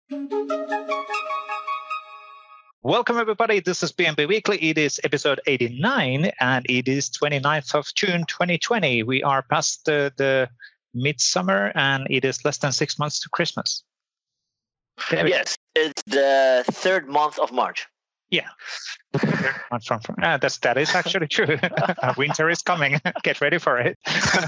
Welcome, everybody. This is PnP Weekly. It is episode 89, and it is 29th of June, 2020. We are past the midsummer, and it is less than 6 months to Christmas. Yes, it's the third month of March. Yeah. That is actually true. Winter is coming. Get ready for it.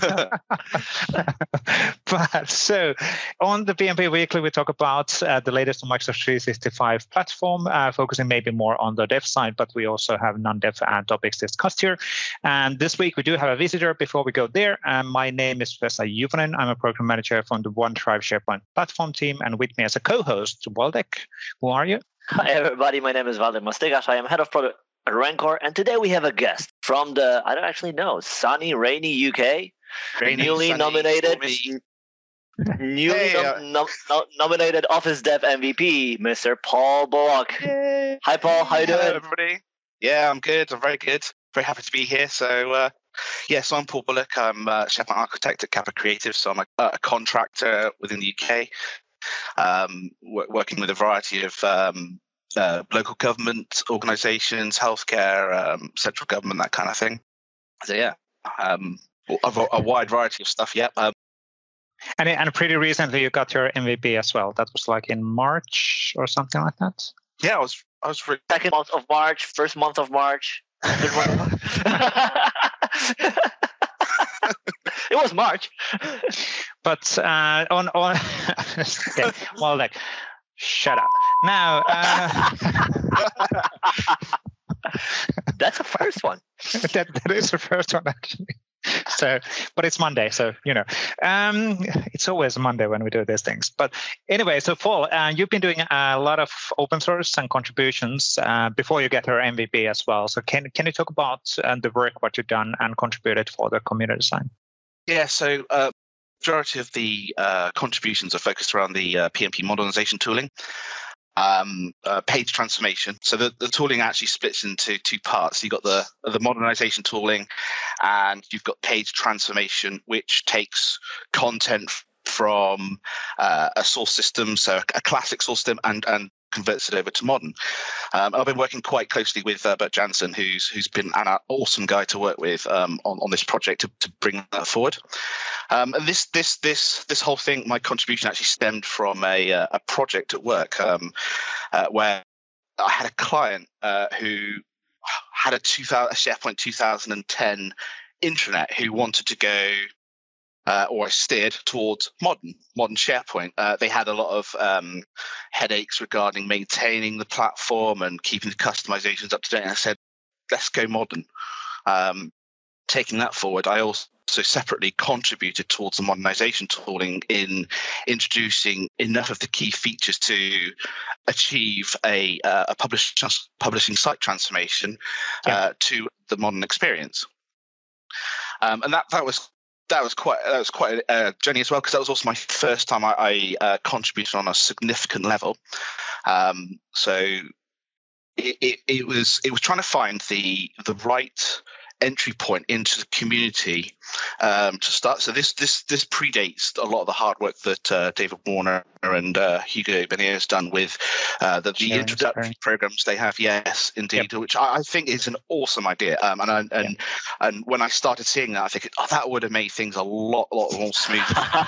But so on the PnP Weekly, we talk about the latest Microsoft 365 platform, focusing maybe more on the dev side, but we also have non-dev topics discussed here. And this week we do have a visitor. Before we go there, my name is Vesa Juvonen. I'm a program manager from the OneDrive SharePoint platform team, and with me as a co-host, Waldek. Who are you? Hi, everybody. My name is Waldek Mastigas. I am head of product at Rancor, and today we have a guest from the, I don't actually know, sunny, rainy UK, newly nominated Office Dev MVP, Mr. Paul Bullock. Yay. Hi, Paul. How you doing? Hello, everybody. Yeah, I'm good. I'm very good. Very happy to be here. So, so I'm Paul Bullock. I'm a SharePoint architect at Kappa Creative. So I'm a contractor within the UK. Working with a variety of local government organisations, healthcare, central government, that kind of thing. So a wide variety of stuff. Yeah. And pretty recently you got your MVP as well. That was like in March or something like that. Yeah, I was second month of March, first month of March. It was March. But on okay, well, like, shut up. Now, that's the first one. that is the first one, actually. So, but it's Monday, so it's always Monday when we do these things. But anyway, so Paul, you've been doing a lot of open source and contributions before you get your MVP as well. So can you talk about the work what you've done and contributed for the community design? Yeah, so majority of the contributions are focused around the PnP modernization tooling. Page transformation. So the tooling actually splits into two parts. You've got the modernization tooling, and you've got page transformation, which takes content from a source system, so a classic source system, and converts it over to modern. I've been working quite closely with Bert Jansen, who's been an awesome guy to work with on this project to bring that forward. And this whole thing, my contribution actually stemmed from a project at work where I had a client who had a SharePoint 2010 intranet who wanted to go or steered towards modern SharePoint. They had a lot of headaches regarding maintaining the platform and keeping the customizations up to date. And I said, let's go modern. Taking that forward, I also separately contributed towards the modernization tooling in introducing enough of the key features to achieve a publishing site transformation to the modern experience. And that was quite a journey as well, because that was also my first time I contributed on a significant level. So it was trying to find the right entry point into the community to start. So this predates a lot of the hard work that David Warner and Hugo Benio has done with the introductory programs they have. Yes, indeed, which I think is an awesome idea. And when I started seeing that, I think, that would have made things a lot more smooth.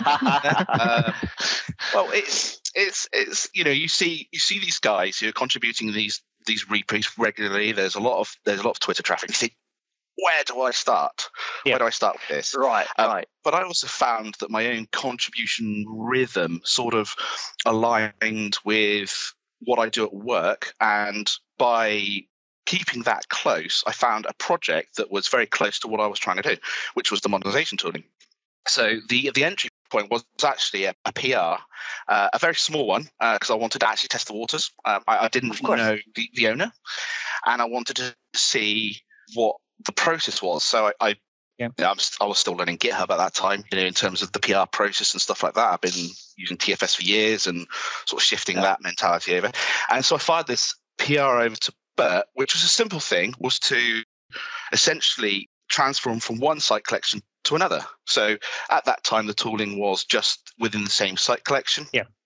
Well, it's you see these guys who are contributing these repos regularly. There's a lot of Twitter traffic. You think, where do I start? Where do I start with this? Right. But I also found that my own contribution rhythm sort of aligned with what I do at work. And by keeping that close, I found a project that was very close to what I was trying to do, which was the modernization tooling. So the entry point was actually a PR, a very small one, because I wanted to actually test the waters. I didn't know the owner, and I wanted to see what the process was. So I was still learning GitHub at that time, in terms of the PR process and stuff like that. I've been using TFS for years and sort of shifting that mentality over. And so I fired this PR over to Bert, which was a simple thing, was to essentially transform from one site collection to another. So at that time, the tooling was just within the same site collection. Yeah.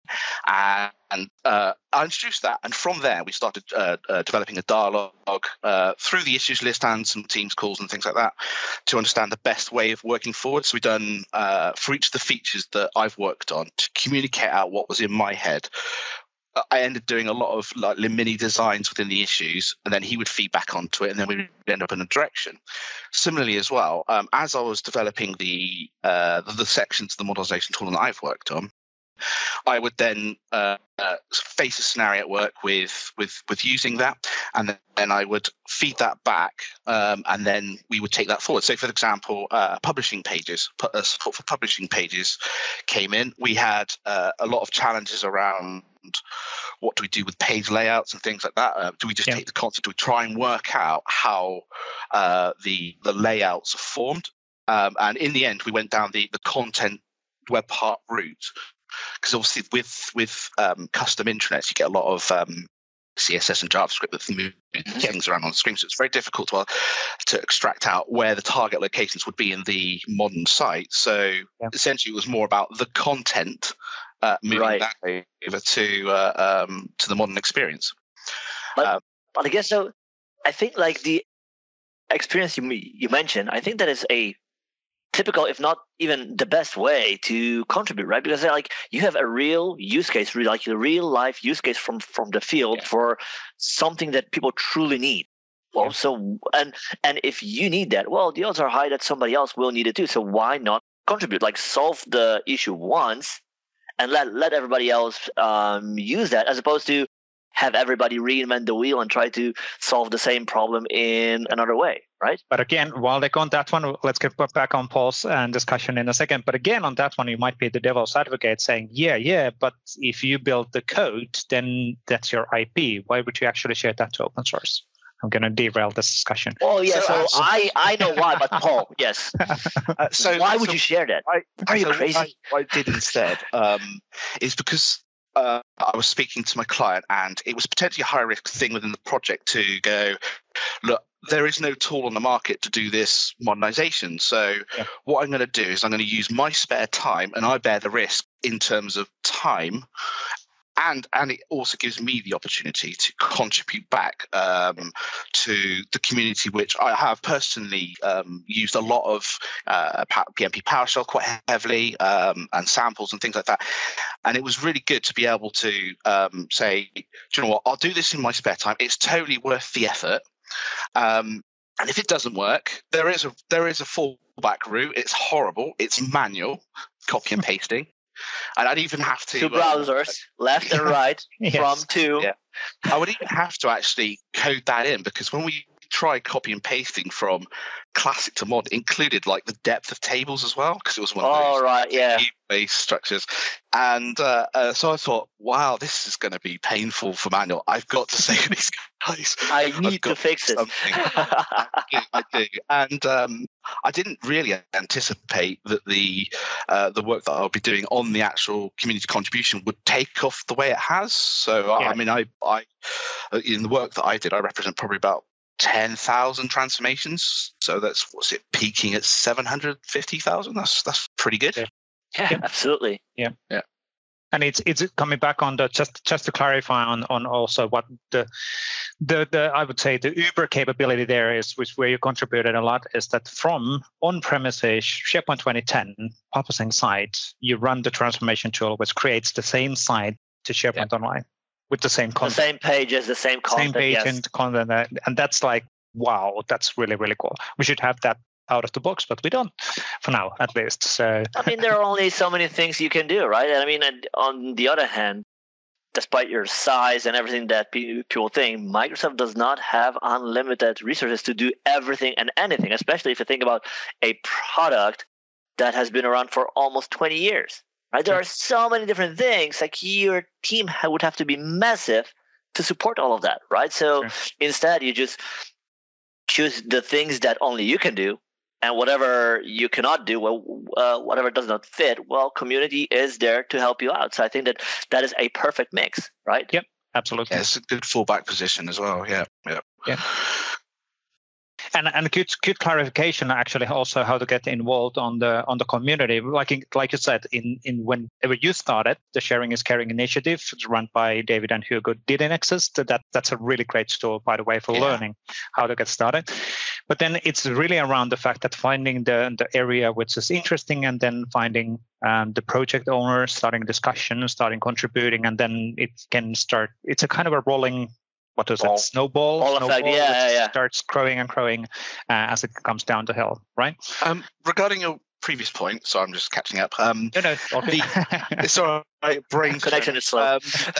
And I introduced that. And from there, we started developing a dialogue through the issues list and some Teams calls and things like that to understand the best way of working forward. So we've done, for each of the features that I've worked on, to communicate out what was in my head, I ended up doing a lot of like mini designs within the issues, and then he would feed back onto it, and then we would end up in a direction. Similarly, as well, as I was developing the sections of the modelization tool that I've worked on, I would then face a scenario at work with using that, and then I would feed that back, and then we would take that forward. So, for example, publishing pages, support for publishing pages came in. We had a lot of challenges around what do we do with page layouts and things like that. Do we just take the concept? Do we try and work out how the layouts are formed? And in the end, we went down the content web part route. Because obviously with custom intranets, you get a lot of CSS and JavaScript that move things around on the screen. So it's very difficult to extract out where the target locations would be in the modern site. So essentially it was more about the content moving that over to the modern experience. But I guess so. I think like the experience you mentioned, I think that is a typical, if not even the best way to contribute, right? Because like you have a real use case, like a real life use case from the field for something that people truly need. Well, so and if you need that, well, the odds are high that somebody else will need it too. So why not contribute? Like solve the issue once and let everybody else use that, as opposed to have everybody reinvent the wheel and try to solve the same problem in another way, right? But again, while they're on that one, let's get back on Paul's discussion in a second. But again, on that one, you might be the devil's advocate saying, but if you build the code, then that's your IP. Why would you actually share that to open source? I'm going to derail this discussion. Oh, yeah. So I know why, but Paul, yes. So why would you share that? Are you crazy? What I did instead is because I was speaking to my client, and it was potentially a high-risk thing within the project to go, look, there is no tool on the market to do this modernization. So what I'm going to do is I'm going to use my spare time, and I bear the risk in terms of time. And it also gives me the opportunity to contribute back to the community, which I have personally used a lot of PnP PowerShell quite heavily, and samples and things like that. And it was really good to be able to say, do you know what, I'll do this in my spare time. It's totally worth the effort. And if it doesn't work, there is a fallback route. It's horrible. It's manual copy and pasting. And I'd even have to... Two browsers, left and right, from two. Yeah. I would even have to actually code that in, because when we tried copy and pasting from classic to mod, it included like the depth of tables as well, because it was one of those based structures. And so I thought, wow, this is going to be painful for manual. I've got to say to these guys, I need to fix it. I do. And I didn't really anticipate that the work that I'll be doing on the actual community contribution would take off the way it has. So I mean, I in the work that I did, I represent probably about 10,000 transformations. So that's peaking at 750,000. That's pretty good. Yeah, absolutely. Yeah. And it's coming back on the just to clarify on also what the I would say the Uber capability there is, which where you contributed a lot, is that from on-premises SharePoint 2010 publishing site, you run the transformation tool, which creates the same site to SharePoint Online with the same content, the same pages, the same content, same page and content, and that's like, wow, that's really, really cool. We should have that out of the box, but we don't for now, at least. So I mean, there are only so many things you can do, right? And I mean, on the other hand, despite your size and everything that people think, Microsoft does not have unlimited resources to do everything and anything, especially if you think about a product that has been around for almost 20 years, right? There are so many different things, like your team would have to be massive to support all of that, right? So instead, you just choose the things that only you can do, and whatever you cannot do, whatever does not fit, well, community is there to help you out. So I think that is a perfect mix, right? Yep, absolutely. Yeah, it's a good fallback position as well. Yeah. And good clarification actually also how to get involved on the community. Like you said, in whenever you started the Sharing is Caring initiative run by David and Hugo didn't exist. That's a really great tool, by the way, for learning how to get started. But then it's really around the fact that finding the area which is interesting, and then finding the project owner, starting discussion, starting contributing, and then it can start. It's a kind of a rolling. What is it? Snowball effect. Yeah. Starts growing and growing as it comes down the hill, right? Regarding your previous point, so I'm just catching up. No. It's all right. Brain connection is slow.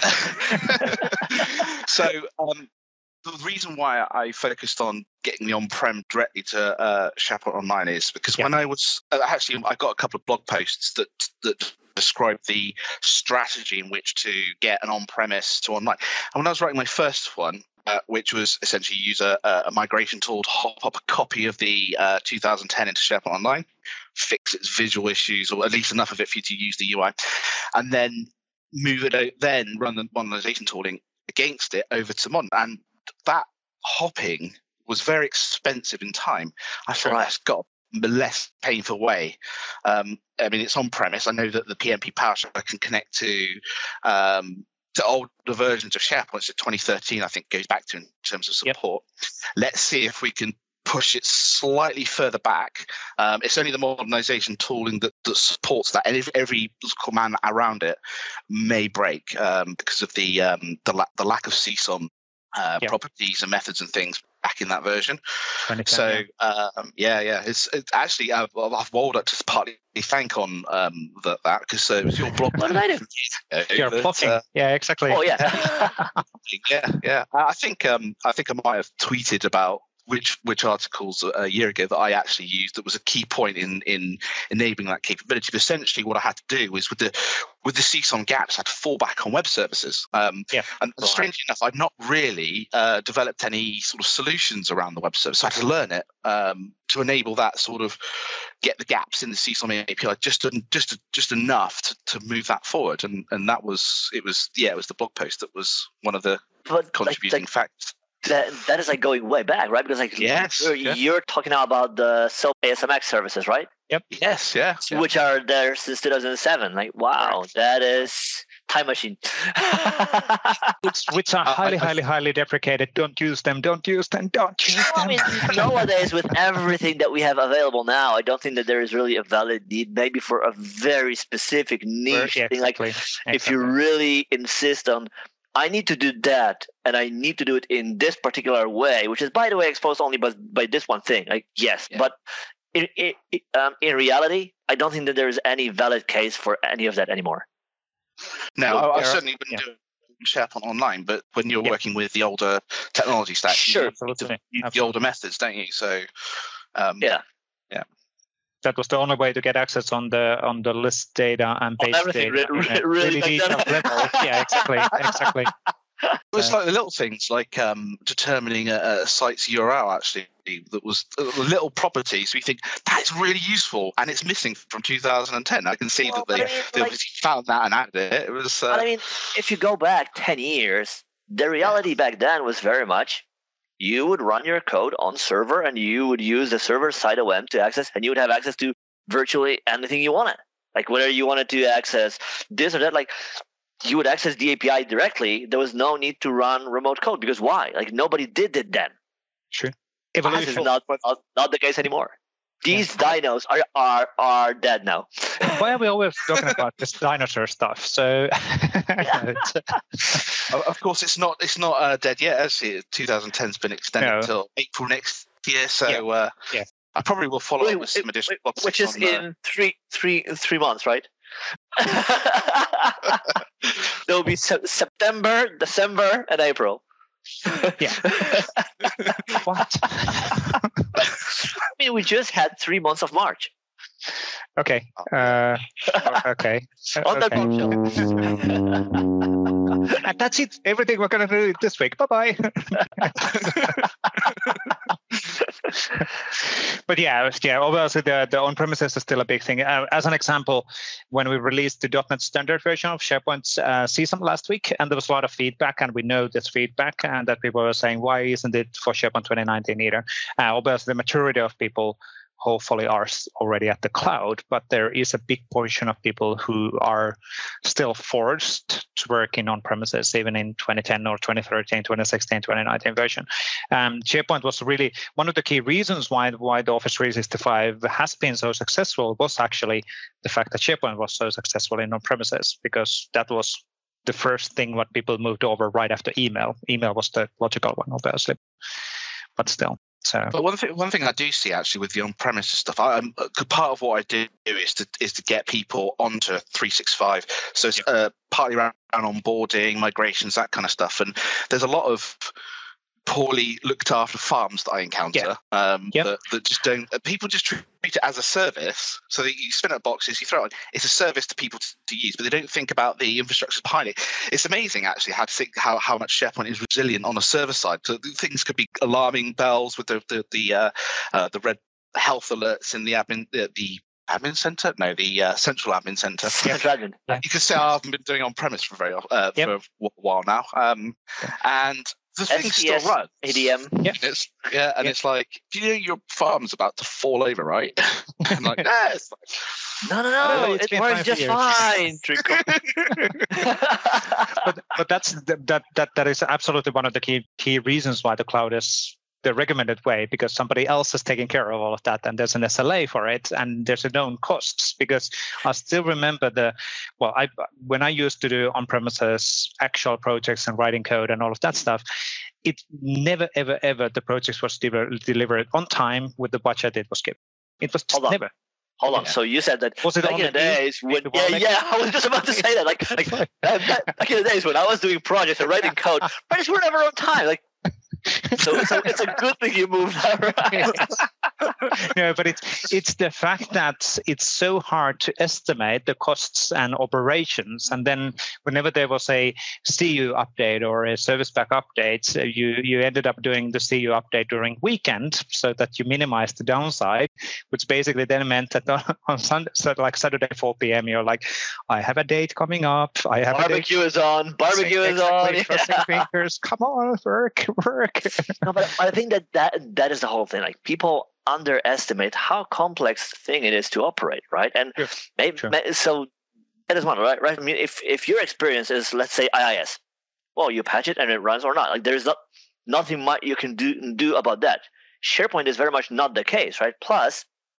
So the reason why I focused on getting the on-prem directly to SharePoint Online is because when I was I got a couple of blog posts that describe the strategy in which to get an on-premise to online. And when I was writing my first one, which was essentially use a migration tool to hop up a copy of the 2010 into SharePoint Online, fix its visual issues, or at least enough of it for you to use the UI, and then move it out, then run the modernization tooling against it over to Modern. And that hopping was very expensive in time. I thought that's got a less painful way. I mean, it's on premise. I know that the PnP PowerShell can connect to older versions of SharePoint. So 2013, I think, goes back to in terms of support. Let's see if we can push it slightly further back. It's only the modernization tooling that supports that, and every command around it may break because of the lack of CSOM properties and methods and things back in that version. So it's actually I've Walnut to partly thank on that because it was your blog. What did I do? You're blocking. Exactly. Oh yeah. I think I might have tweeted about which articles a year ago that I actually used that was a key point in enabling that capability. But essentially what I had to do was with the CSOM gaps, I had to fall back on web services. And strangely enough, I'd not really developed any sort of solutions around the web service. So I had to learn it to enable that sort of get the gaps in the CSOM API just enough to move that forward. And that was it was the blog post that was one of the contributing factors. That is like going way back, right? Because you're talking now about the SOAP ASMX services, right? Yep. Yes. Yeah. Which are there since 2007. Like, wow, that is time machine. which are highly deprecated. Don't use them. Don't use them. I mean, nowadays with everything that we have available now, I don't think that there is really a valid need. Maybe for a very specific niche thing, like if you really insist on, I need to do that, and I need to do it in this particular way, which is, by the way, exposed only by this one thing. Like, but in reality, I don't think that there is any valid case for any of that anymore. No, I certainly wouldn't do it in SharePoint Online, but when you're working with the older technology stack, you use the older methods, don't you? So, that was the only way to get access on the list data and page data. Really detailed level. Yeah, exactly. It's like the little things like determining a site's URL actually that was little properties. So you think that's really useful, and it's missing from 2010. I can see that they obviously found that and added it. It was. But I mean, if you go back 10 years, the reality back then was very much you would run your code on server, and you would use the server-side OM to access, and you would have access to virtually anything you wanted. Like whether you wanted to access this or that, like you would access the API directly. There was no need to run remote code because why? Like nobody did it then. Sure. This is not the case anymore. These dinos are dead now. Why are we always talking about this dinosaur stuff? So, of course, it's not dead yet. Actually, 2010's been extended until April next year. So, I probably will follow up with some additional, which is in three months, right? There will be September, December, and April. What? I mean, we just had 3 months of March. Okay. Okay. On that and that's it. Everything we're going to do this week. Bye-bye. But obviously the on-premises is still a big thing. As an example, when we released the .NET Standard version of SharePoint CSAM last week, and there was a lot of feedback, and we know this feedback, and that people were saying, why isn't it for SharePoint 2019 either? Obviously, the majority of people hopefully are already at the cloud, but there is a big portion of people who are still forced to work in on-premises, even in 2010 or 2013, 2016, 2019 version. SharePoint was really one of the key reasons why the Office 365 has been so successful was actually the fact that SharePoint was so successful in on-premises, because that was the first thing what people moved over right after email. Email was the logical one, obviously, but still. So. But one thing I do see actually with the on-premises stuff, part of what I do is to get people onto 365. So it's partly around onboarding, migrations, that kind of stuff. And there's a lot of poorly looked after farms that I encounter that just don't. People just treat it as a service. So that you spin up boxes, you throw it on. It's a service to people to use, but they don't think about the infrastructure behind it. It's amazing actually how much SharePoint is resilient on a server side. So things could be alarming bells with the red health alerts in the admin center? No, the central admin center. You can say I haven't been doing on-premise for for a while now, and the thing still runs. ADM. It's like, do you know your farm's about to fall over, right? I'm like, it's like, no, it works just fine. but that is absolutely one of the key reasons why the cloud is the recommended way, because somebody else is taking care of all of that, and there's an SLA for it, and there's a known costs. Because I still remember when I used to do on-premises actual projects and writing code and all of that stuff, it never ever the project was delivered on time with the budget it was given. It was just never. Hold on. So you said that back in the days when I was just about to say that. Like back in the days when I was doing projects and writing code, projects were never on time. Like. So it's a good thing you moved that, right? No, but it's the fact that it's so hard to estimate the costs and operations, and then whenever there was a CU update or a service pack update, you ended up doing the CU update during weekend so that you minimize the downside, which basically then meant that on Sunday, so like Saturday 4 p.m. you're like, I have a date coming up. I have barbecue is on. Barbecue is on. Fingers, come on, work. No, but I think that is the whole thing. Like, people underestimate how complex thing it is to operate, right? And so that is one, right? I mean, if your experience is, let's say, IIS, well, you patch it and it runs or not. Like, there's nothing much you can do about that. SharePoint is very much not the case, right? Plus,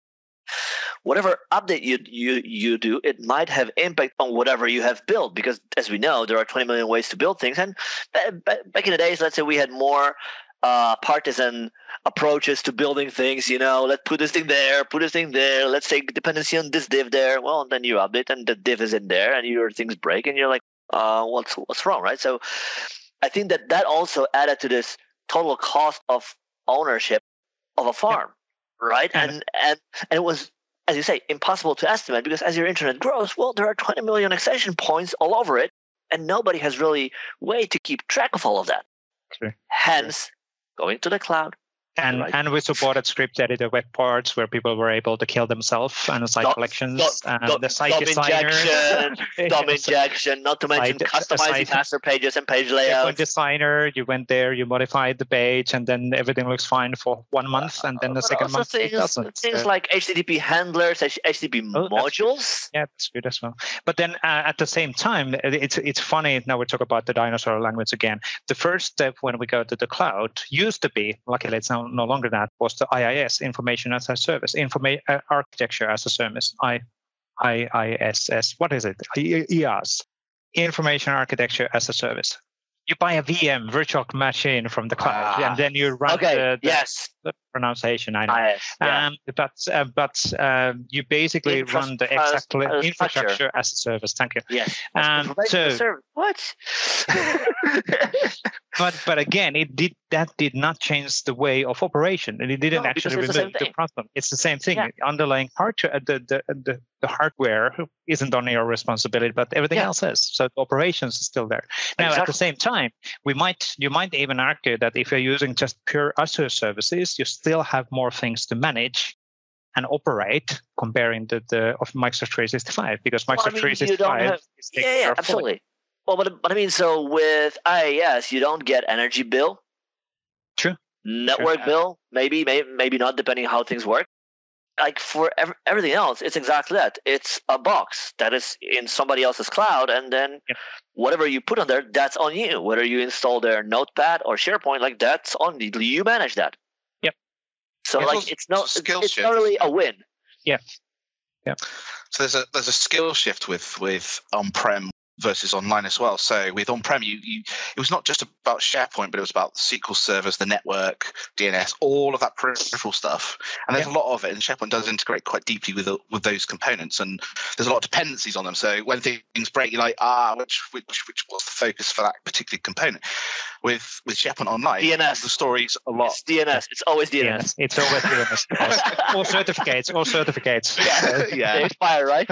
whatever update you do, it might have impact on whatever you have built, because as we know, there are 20 million ways to build things. And back in the days, let's say we had more partisan approaches to building things. Let's put this thing there, let's take dependency on this div there. Well, then you update and the div is in there and your things break and you're like, what's wrong, right? So I think that also added to this total cost of ownership of a farm. Right. And it was, as you say, impossible to estimate, because as your internet grows, well, there are 20 million extension points all over it, and nobody has really way to keep track of all of that. True. Hence, going to the cloud. And we supported script editor web parts where people were able to kill themselves, and site collections and the site designer. DOM injection, not to mention customizing master pages and page layouts. Designer, you went there, you modified the page, and then everything looks fine for 1 month, and then the second month it doesn't. Things like HTTP handlers, HTTP modules. That's good as well. But then at the same time, it's funny, now we talk about the dinosaur language again. The first step when we go to the cloud used to be, luckily it's now no longer that, was the IIS, Information as a Service, Architecture as a Service, IISS. What is it? IaaS, Information Architecture as a Service. You buy a VM, virtual machine from the cloud, and then you run the pronunciation. I know. But you basically run the infrastructure as a service. Thank you. Yes. What? But again, that did not change the way of operation, and it didn't actually remove the problem. It's the same thing. Underlying hardware, the hardware isn't only your responsibility, but everything else is. So the operations is still there. Now, at the same time, you might even argue that if you're using just pure Azure services, you still have more things to manage and operate comparing of Microsoft 365, because Microsoft 365 is taking care of absolutely. Well, but I mean, so with IaaS, you don't get energy bill. True. Network bill, maybe not, depending how things work. Like for everything else, it's exactly that. It's a box that is in somebody else's cloud, and then whatever you put on there, that's on you. Whether you install their Notepad or SharePoint, like that's on you. You manage that. Yep. So it's not really a win. Yeah. Yeah. So there's a skill shift with on-prem versus online as well. So with on-prem, it was not just about SharePoint, but it was about the SQL servers, the network, DNS, all of that peripheral stuff. And there's a lot of it, and SharePoint does integrate quite deeply with those components, and there's a lot of dependencies on them. So when things break, you're like, which what's the focus for that particular component? With SharePoint Online, DNS, the story's a lot. It's DNS. It's always DNS. It's always DNS. All certificates. Yeah. They expire, right?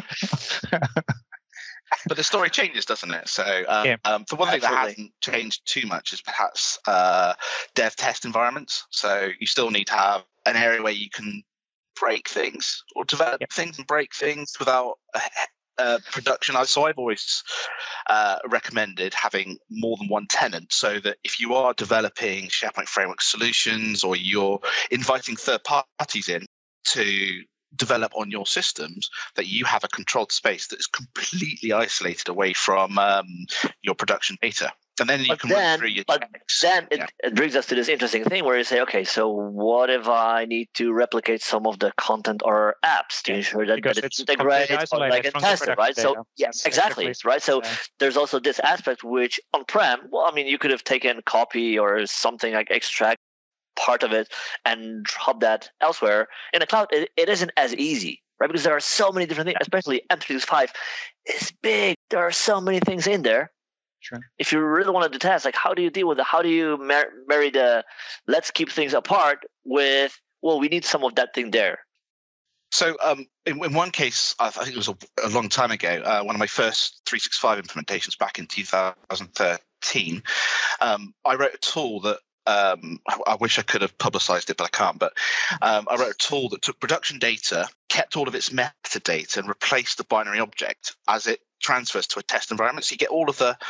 But the story changes, doesn't it? So the one thing that hasn't changed too much is perhaps dev test environments. So you still need to have an area where you can break things or develop things and break things without production. So I've always recommended having more than one tenant, so that if you are developing SharePoint Framework solutions or you're inviting third parties in to develop on your systems, that you have a controlled space that is completely isolated away from your production data. And then you can run through your checks. Then it brings us to this interesting thing where you say, okay, so what if I need to replicate some of the content or apps to ensure that it's integrated or like and tested, right? So exactly, right? So there's also this aspect which on-prem, well, I mean, you could have taken copy or something like extract part of it and drop that elsewhere. In the cloud, it isn't as easy, right? Because there are so many different things, especially M365 is big. There are so many things in there. Sure. If you really wanted to test, like, how do you deal with it? How do you marry the let's keep things apart with, well, we need some of that thing there? So in one case, I think it was a long time ago, one of my first 365 implementations back in 2013, I wrote a tool that I wish I could have publicized it, but I can't. But I wrote a tool that took production data, kept all of its metadata, and replaced the binary object as it transfers to a test environment. So you get all of the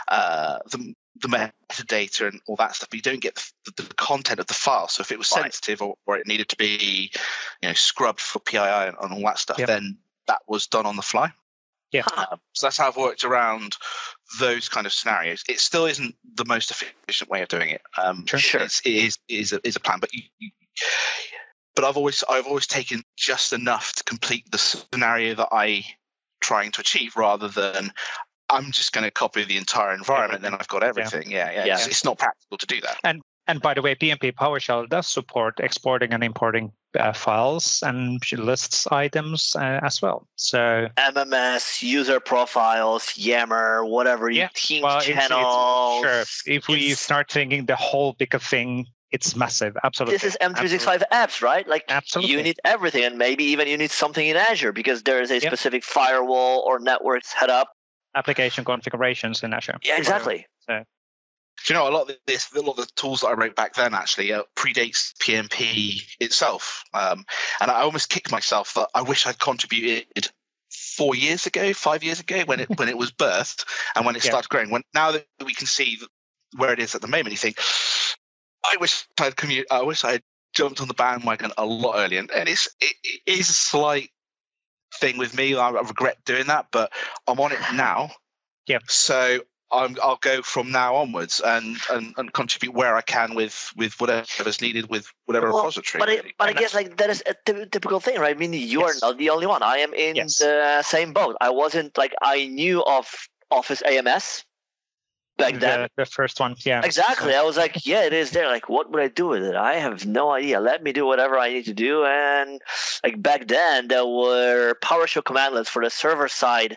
metadata and all that stuff, but you don't get the content of the file. So if it was sensitive or it needed to be, scrubbed for PII and all that stuff, then that was done on the fly. Yeah. So that's how I've worked around those kind of scenarios. It still isn't the most efficient way of doing it. Sure. It is a plan, but I've always taken just enough to complete the scenario that I trying to achieve, rather than I'm just going to copy the entire environment, then I've got everything. Yeah. It's not practical to do that. And by the way, PnP PowerShell does support exporting and importing files and lists items as well. So MMS, user profiles, Yammer, whatever, team channels. Sure. If we start thinking the whole bigger thing, it's massive. Absolutely. This is M365 apps, right? Like, absolutely. You need everything, and maybe even you need something in Azure because there is a specific firewall or network set up. Application configurations in Azure. Yeah, exactly. So. Do you know, a lot of the tools that I wrote back then actually predates PnP itself. And I almost kicked myself that I wish I'd contributed 5 years ago, when it was birthed and when it started growing. Now that we can see where it is at the moment, you think, I wish I had jumped on the bandwagon a lot earlier. And it is a slight thing with me. I regret doing that, but I'm on it now. Yeah. So I'll go from now onwards and contribute where I can with whatever's needed with whatever repository. But I guess like that is a typical thing, right? I mean, you are not the only one. I am in the same boat. I wasn't like I knew of Office AMS back then. The first one, yeah. Exactly. So. I was like, it is there. Like, what would I do with it? I have no idea. Let me do whatever I need to do. And like back then, there were PowerShell commandlets for the server side.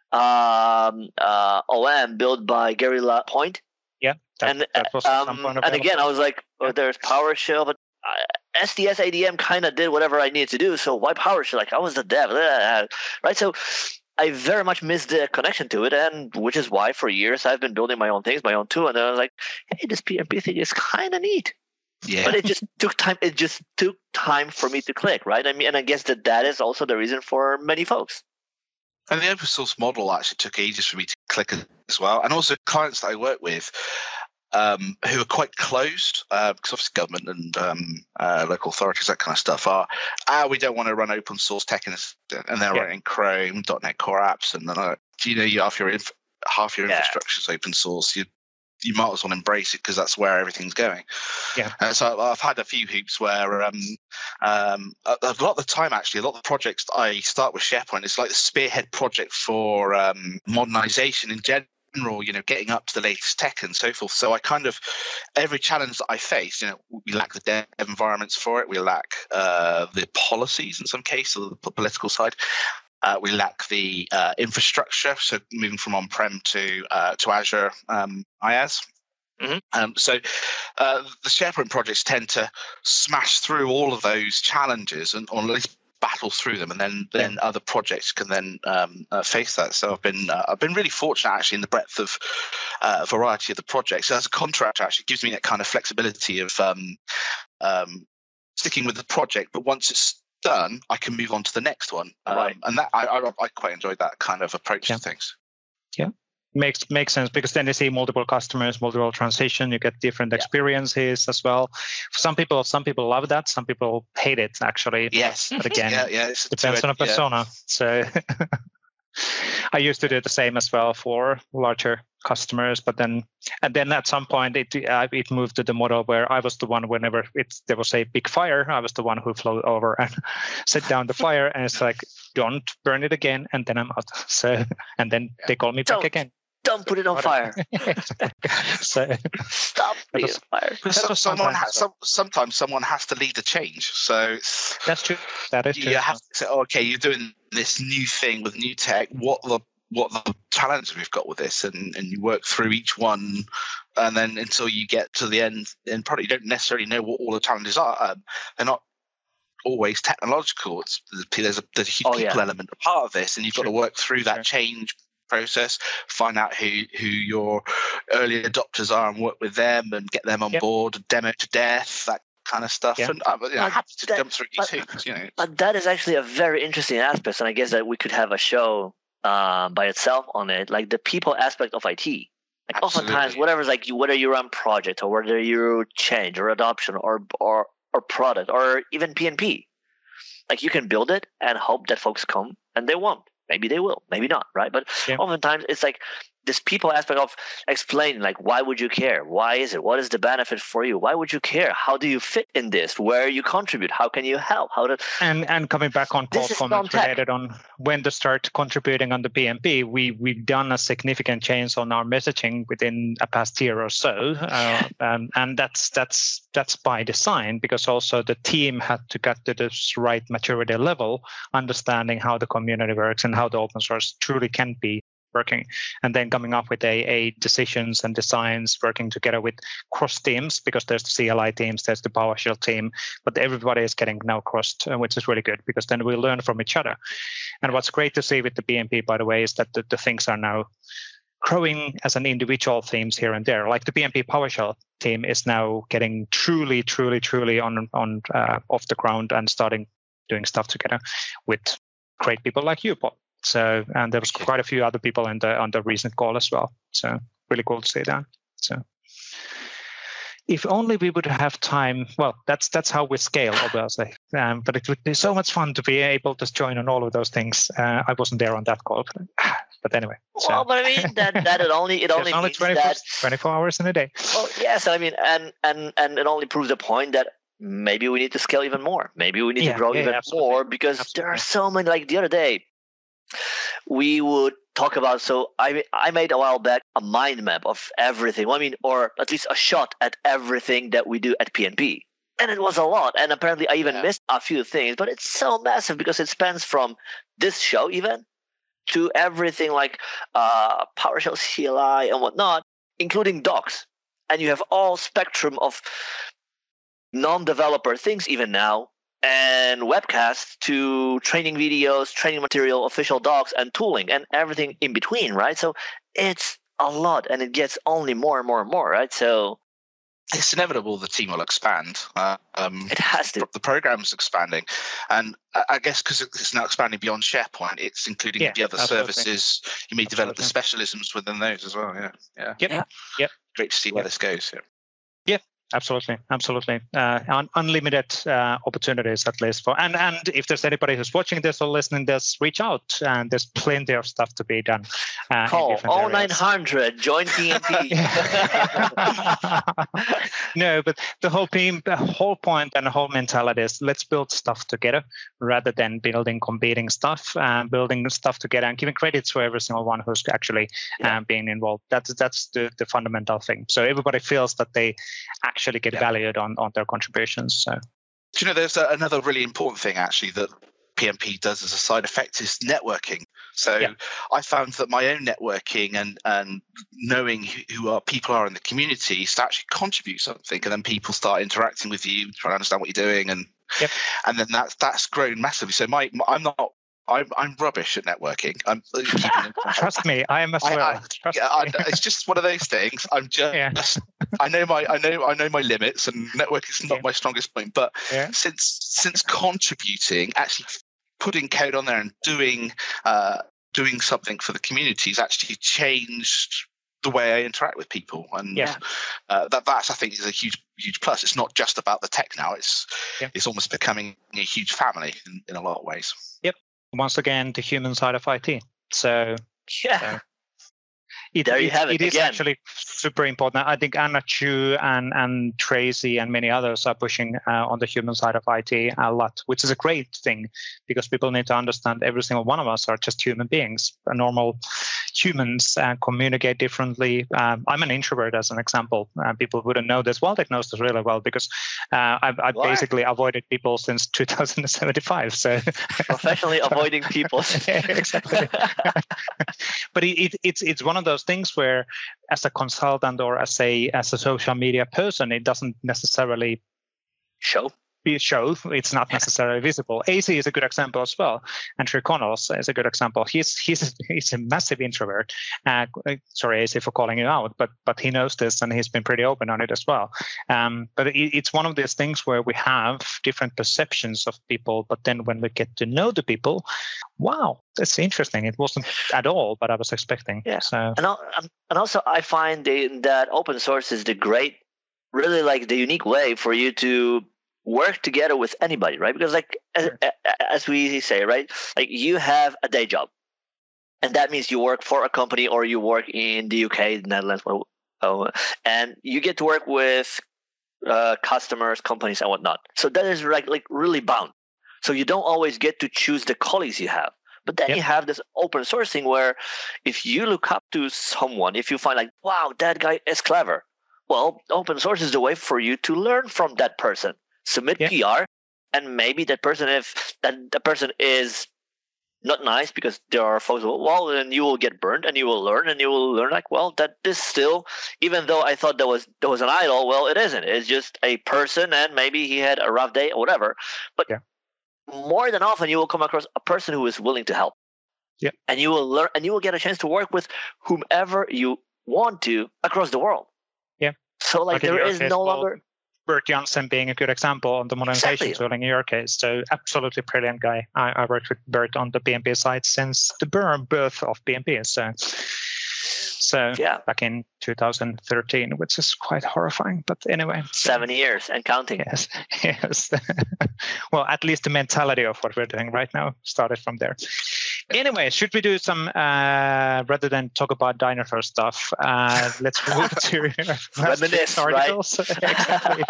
OM built by Gary Lapointe. Yeah, and again, I was like, there's PowerShell, but SDS ADM kind of did whatever I needed to do. So why PowerShell? Like I was the dev, right? So I very much missed the connection to it, and which is why for years I've been building my own things, my own tool. And then I was like, hey, this PnP thing is kind of neat. Yeah. But it just took time. It just took time for me to click, right? I mean, and I guess that is also the reason for many folks. And the open source model actually took ages for me to click as well. And also clients that I work with who are quite closed, because obviously government and local authorities, that kind of stuff, are, we don't want to run open source tech, and they're running Chrome, .NET Core apps, and then, half your infrastructure is open source. You might as well embrace it because that's where everything's going. Yeah. So I've had a few hoops where a lot of the time, actually, a lot of the projects that I start with SharePoint, it's like the spearhead project for modernization in general, getting up to the latest tech and so forth. So I kind of, every challenge that I face, we lack the dev environments for it. We lack the policies in some cases, or the political side. We lack the infrastructure, so moving from on-prem to Azure IaaS. Mm-hmm. So the SharePoint projects tend to smash through all of those challenges, or at least battle through them, and then other projects can then face that. So I've been really fortunate actually in the breadth of variety of the projects. So as a contractor, actually gives me that kind of flexibility of sticking with the project, but once it's done, I can move on to the next one. Right. And that I quite enjoyed that kind of approach to things. Yeah. Makes sense, because then you see multiple customers, multiple transition, you get different experiences as well. Some people love that, some people hate it actually. Yes. But again, it depends on a persona. Yeah. So I used to do the same as well for larger customers, but then at some point it moved to the model where I was the one, whenever there was a big fire, I was the one who flew over and set down the fire, and it's like, don't burn it again, and then I'm out. So, and then they call me back again. Don't put it on fire. So stop putting it on fire. Sometimes someone has to lead the change. So that's true. That is true. You have to say, okay, you're doing this new thing with new tech. What the challenges we've got with this, and you work through each one, and then until you get to the end product, you don't necessarily know what all the challenges are. They're not always technological. There's a huge people element a part of this, and you've got to work through that change process, find out who your early adopters are and work with them and get them on board, demo to death, that kind of stuff. And I'm happy to jump through these hoops. But that is actually a very interesting aspect, and I guess that we could have a show by itself on it, like the people aspect of IT. Like oftentimes, whether you run project or whether you change or adoption or product or even PnP, like you can build it and hope that folks come, and they won't. Maybe they will, maybe not, right? But oftentimes it's like this people aspect of explaining, like, why would you care? Why is it? What is the benefit for you? Why would you care? How do you fit in this? Where you contribute? How can you help? And coming back on Paul's comments related on when to start contributing on the PnP, we've done a significant change on our messaging within a past year or so, and that's by design, because also the team had to get to this right maturity level, understanding how the community works and how the open source truly can be working, and then coming up with a decisions and designs, working together with cross teams, because there's the CLI teams, there's the PowerShell team, but everybody is getting now crossed, which is really good, because then we learn from each other. And what's great to see with the PnP, by the way, is that the things are now growing as an individual themes here and there. Like the PnP PowerShell team is now getting truly on off the ground and starting doing stuff together with great people like you, Paul. So, and there was quite a few other people on the recent call as well. So really cool to see that. So if only we would have time. Well, that's how we scale, obviously. But it would be so much fun to be able to join on all of those things. I wasn't there on that call, but anyway. Well, but I mean that it only means 24 hours in a day. Well, yes, I mean, and it only proves the point that maybe we need to scale even more. Maybe we need to grow even more, because there are so many. Like the other day, we would talk about, so I made a while back a mind map of everything. Well, I mean, or at least a shot at everything that we do at PnP. And it was a lot. And apparently I even missed a few things, but it's so massive because it spans from this show even to everything like PowerShell CLI and whatnot, including docs. And you have all spectrum of non-developer things even now, and webcasts to training videos, training material, official docs, and tooling, and everything in between, right? So it's a lot, and it gets only more and more and more, right? So it's inevitable the team will expand. It has to. The program's expanding, and I guess because it's now expanding beyond SharePoint, it's including the other services. You may develop the specialisms within those as well. Yeah. Yep. Great to see where this goes. Yeah. Absolutely. Unlimited opportunities, at least for and if there's anybody who's watching this or listening to this, reach out, and there's plenty of stuff to be done. Call 0900, join PMP. No, but the whole point and the whole mentality is let's build stuff together rather than building competing stuff, building stuff together and giving credits for every single one who's actually being involved. That's the fundamental thing. So everybody feels that they actually get valued on their contributions. So, do you know, there's another really important thing actually that PMP does as a side effect is networking. So I found that my own networking and knowing who people are in the community to actually contribute something, and then people start interacting with you, trying to understand what you're doing, and then that's grown massively. So I'm rubbish at networking. Trust me, I am as well. It's just one of those things. I'm just. I know my limits, and networking is not my strongest point. But since contributing, actually putting code on there and doing something for the community has actually changed the way I interact with people, and that's I think is a huge plus. It's not just about the tech now. It's almost becoming a huge family in a lot of ways. Yep. Once again, the human side of IT. So there you have it. It is actually super important. I think Anna Chu and Tracy and many others are pushing on the human side of IT a lot, which is a great thing because people need to understand every single one of us are just human beings, normal humans, communicate differently. I'm an introvert, as an example. People wouldn't know this. Waldek knows this really well because I've basically avoided people since 2075. So professionally avoiding people. Exactly. But it's one of those things where, as a consultant or as a social media person, it doesn't necessarily show. It's not necessarily visible. AC is a good example as well. Andrew Connells is a good example. He's a massive introvert. Sorry, AC, for calling you out, but he knows this and he's been pretty open on it as well. But it's one of these things where we have different perceptions of people, but then when we get to know the people, wow, that's interesting. It wasn't at all what I was expecting. Yeah. So and also I find that open source is really like the unique way for you to work together with anybody, right? Because as we say, right, like you have a day job, and that means you work for a company or you work in the UK, the Netherlands, and you get to work with customers, companies, and whatnot. So that is like really bound. So you don't always get to choose the colleagues you have. But then you have this open sourcing where if you look up to someone, if you find like, wow, that guy is clever, well, open source is the way for you to learn from that person. Submit PR, and maybe that person, if that person is not nice, because there are folks well, then you will get burned, and you will learn like, well, that is still, even though I thought there was an idol, well, it isn't. It's just a person, and maybe he had a rough day or whatever. But more than often, you will come across a person who is willing to help. Yeah, and you will learn, and you will get a chance to work with whomever you want to across the world. Yeah. So there is no longer. Bert Jansen being a good example on the modernization tooling in your case. So absolutely brilliant guy. I worked with Bert on the PMP side since the birth of PMP. So back in 2013, which is quite horrifying. But anyway. 7 years and counting. Yes. Well, at least the mentality of what we're doing right now started from there. Anyway, should we do some, rather than talk about dinosaur stuff, let's move to articles. Exactly.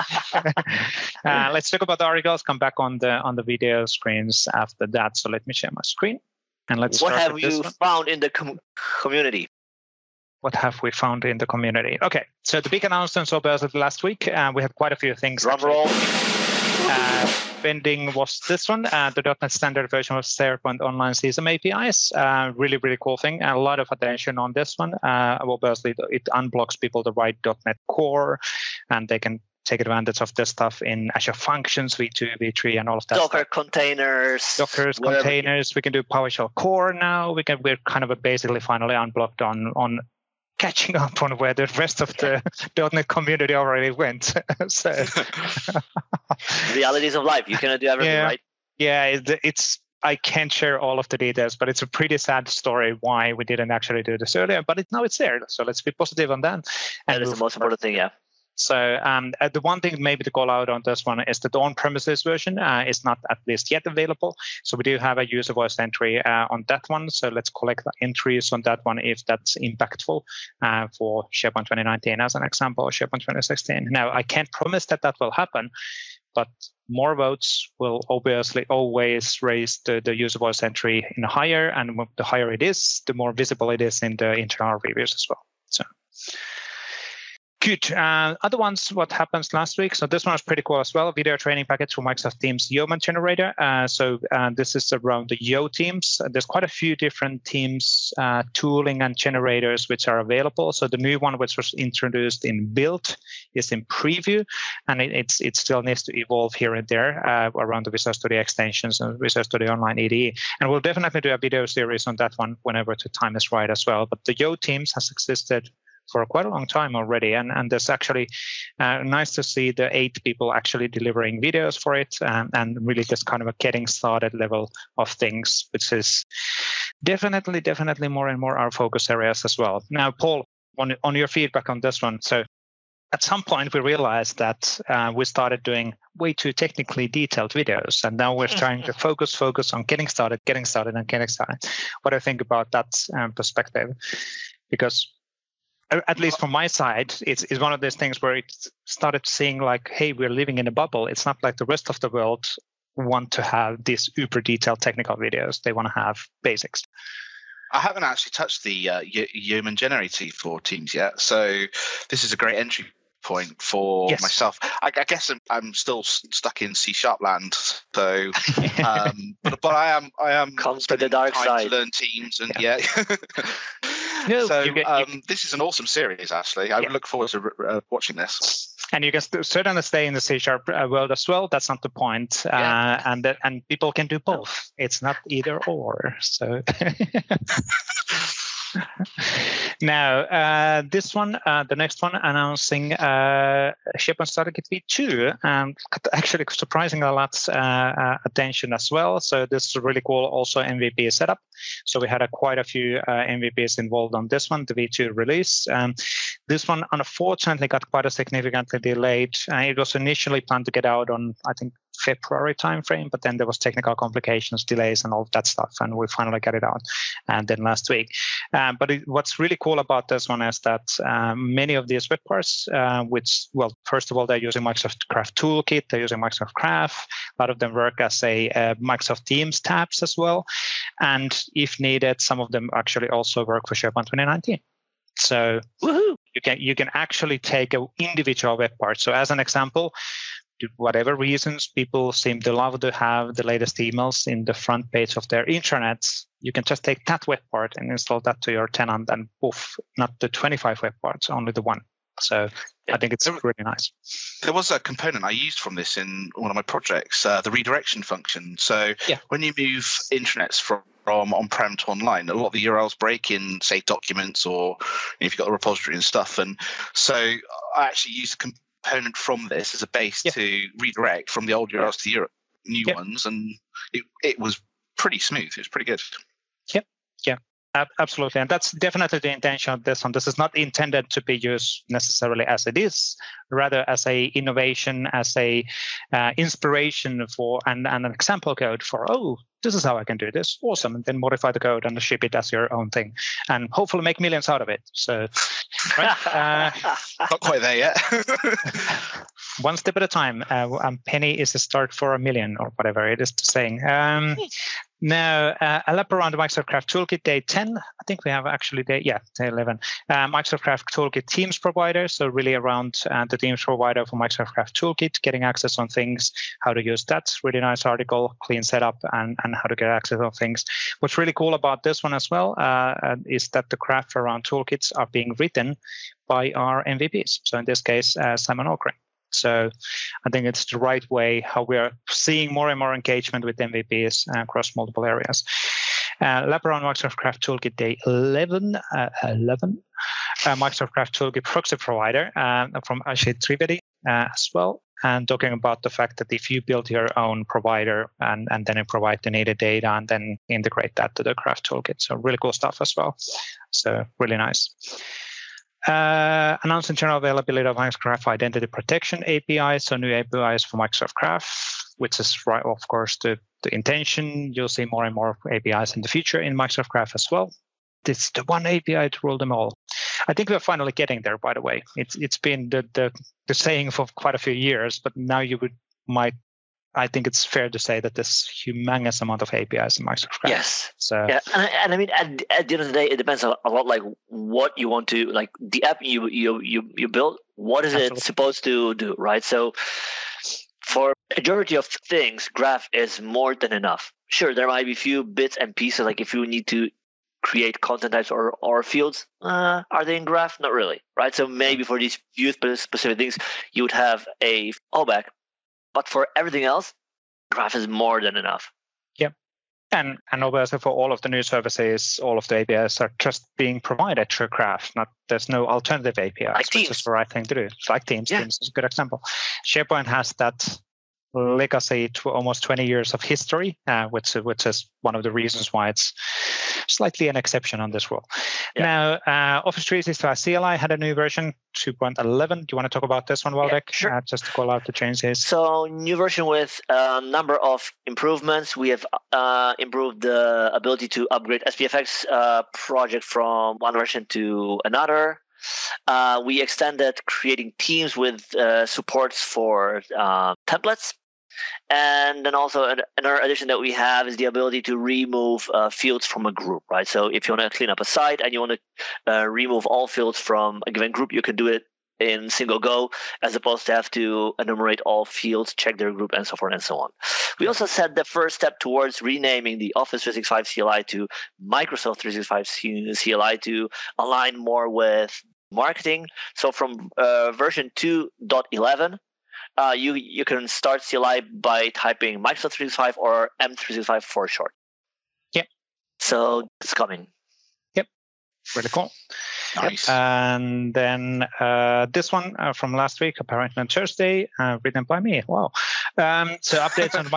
Let's talk about the articles, come back on the video screens after that. So let me share my screen. And let's What have you found in the community? What have we found in the community? Okay, so the big announcements obviously last week. We had quite a few things. Drum roll. Pending was this one, the .NET Standard version of SharePoint Online CSM APIs. Really, really cool thing. A lot of attention on this one. Obviously, it unblocks people to write .NET Core, and they can take advantage of this stuff in Azure Functions, V2, V3, and all of that Docker stuff. containers. We can do PowerShell Core now. We're kind of basically finally unblocked on catching up on where the rest of the .NET community already went. So realities of life. You cannot do everything, right? Yeah, it's I can't share all of the details, but it's a pretty sad story why we didn't actually do this earlier. But now it's there, so let's be positive on that. That is the most important thing, yeah. So the one thing maybe to call out on this one is that the on-premises version is not at least yet available. So we do have a user voice entry on that one. So let's collect the entries on that one if that's impactful for SharePoint 2019 as an example, or SharePoint 2016. Now, I can't promise that will happen, but more votes will obviously always raise the user voice entry in higher, and the higher it is, the more visible it is in the internal reviews as well. So. Good. Other ones, what happens last week? So this one is pretty cool as well. Video training package for Microsoft Teams Yeoman Generator. So this is around the Yo teams. There's quite a few different Teams tooling and generators which are available. So the new one, which was introduced in Build, is in preview, and it still needs to evolve here and there around the Visual Studio extensions and Visual Studio Online EDE. And we'll definitely do a video series on that one whenever the time is right as well. But the Yo teams has existed for quite a long time already, and there's actually nice to see the 8 people actually delivering videos for it, and really just kind of a getting started level of things, which is definitely more and more our focus areas as well. Now, Paul, on your feedback on this one, so at some point we realized that we started doing way too technically detailed videos, and now we're trying to focus on getting started. What do you think about that perspective? Because at least from my side, it's one of those things where it started seeing like, hey, we're living in a bubble. It's not like the rest of the world want to have these super detailed technical videos. They want to have basics. I haven't actually touched the Yeoman Generator for Teams yet, so this is a great entry point for myself. I guess I'm still stuck in C# land, so but I am come to the dark side to learn Teams, and so this is an awesome series. Actually, I look forward to watching this. And you can certainly stay in the C# world as well. That's not the point. And people can do both. It's not either or. So. Now, this one, the next one, announcing SharePoint Starter Kit v2, and actually surprisingly a lot attention as well. So this is really cool. Also MVP setup. So we had quite a few MVPs involved on this one, the V2 release. This one, unfortunately, got quite a significantly delayed. It was initially planned to get out on, I think, February timeframe, but then there was technical complications, delays, and all of that stuff, and we finally got it out. And then last week, what's really cool about this one is that many of these web parts, first of all, they're using Microsoft Craft Toolkit, they're using Microsoft Craft. A lot of them work as a Microsoft Teams tabs as well, and if needed, some of them actually also work for SharePoint 2019. So you can actually take an individual web part. So as an example, whatever reasons, people seem to love to have the latest emails in the front page of their intranets. You can just take that web part and install that to your tenant, and poof, not the 25 web parts, only the one. So I think it's really nice. There was a component I used from this in one of my projects, the redirection function. So when you move intranets from on-prem to online, a lot of the URLs break in, say, documents, or if you've got a repository and stuff. And so I actually used a component from this as a base to redirect from the old URLs to the new ones, and it was pretty smooth. It was pretty good. Yeah, absolutely, and that's definitely the intention of this one. This is not intended to be used necessarily as it is, rather as a innovation, as a inspiration for and an example code for, this is how I can do this. Awesome. And then modify the code and ship it as your own thing, and hopefully make millions out of it. So, right? Not quite there yet. One step at a time. Penny is a start for a million, or whatever it is saying. Now, a lap around the Microsoft Craft Toolkit day 10. I think we have actually day 11. Microsoft Craft Toolkit Teams provider. So really around the Teams provider for Microsoft Craft Toolkit, getting access on things, how to use that. Really nice article, clean setup, and how to get access on things. What's really cool about this one as well is that the craft around toolkits are being written by our MVPs. So in this case, Simon Okring. So I think it's the right way how we are seeing more and more engagement with MVPs across multiple areas. Lap around Microsoft Craft Toolkit day 11. Microsoft Graph Toolkit proxy provider from Ashit Trivedi as well. And talking about the fact that if you build your own provider and then you provide the needed data and then integrate that to the Graph Toolkit. So really cool stuff as well. So really nice. Announcing general availability of Microsoft Graph Identity Protection API, so new APIs for Microsoft Graph, which is, right, of course, the intention. You'll see more and more APIs in the future in Microsoft Graph as well. It's the one API to rule them all. I think we're finally getting there, by the way. It's been the saying for quite a few years, but now I think it's fair to say that there's humongous amount of APIs in Microsoft Graph. Yes. So yeah, and I mean, at the end of the day, it depends a lot, like what you want to, like the app you build. What is Absolutely. it supposed to do, right? So, for majority of things, Graph is more than enough. Sure, there might be a few bits and pieces, like if you need to create content types or fields, are they in Graph? Not really, right? So maybe for these few specific things, you would have a fallback. But for everything else, Graph is more than enough. Yep. And obviously for all of the new services, all of the APIs are just being provided through Graph. There's no alternative APIs, like which Teams. is the right thing to do. It's like Teams. Yeah. Teams is a good example. SharePoint has that legacy to almost 20 years of history, which is one of the reasons why it's slightly an exception on this rule. Yeah. Now, Office 365 CLI had a new version, 2.11. Do you want to talk about this one, Waldek? Yeah, sure. Just to call out the changes. So, new version with a number of improvements. We have improved the ability to upgrade SPFX project from one version to another. We extended creating teams with supports for templates. And then also another addition that we have is the ability to remove fields from a group, right? So if you want to clean up a site and you want to remove all fields from a given group, you can do it in single go, as opposed to have to enumerate all fields, check their group, and so forth and so on. We also set the first step towards renaming the Office 365 CLI to Microsoft 365 CLI to align more with marketing. So from version 2.11, you can start CLI by typing Microsoft 365 or M365 for short. Yep. So it's coming. Yep. Really cool. Nice. And then this one from last week, apparently on Thursday, written by me. Wow. So updates on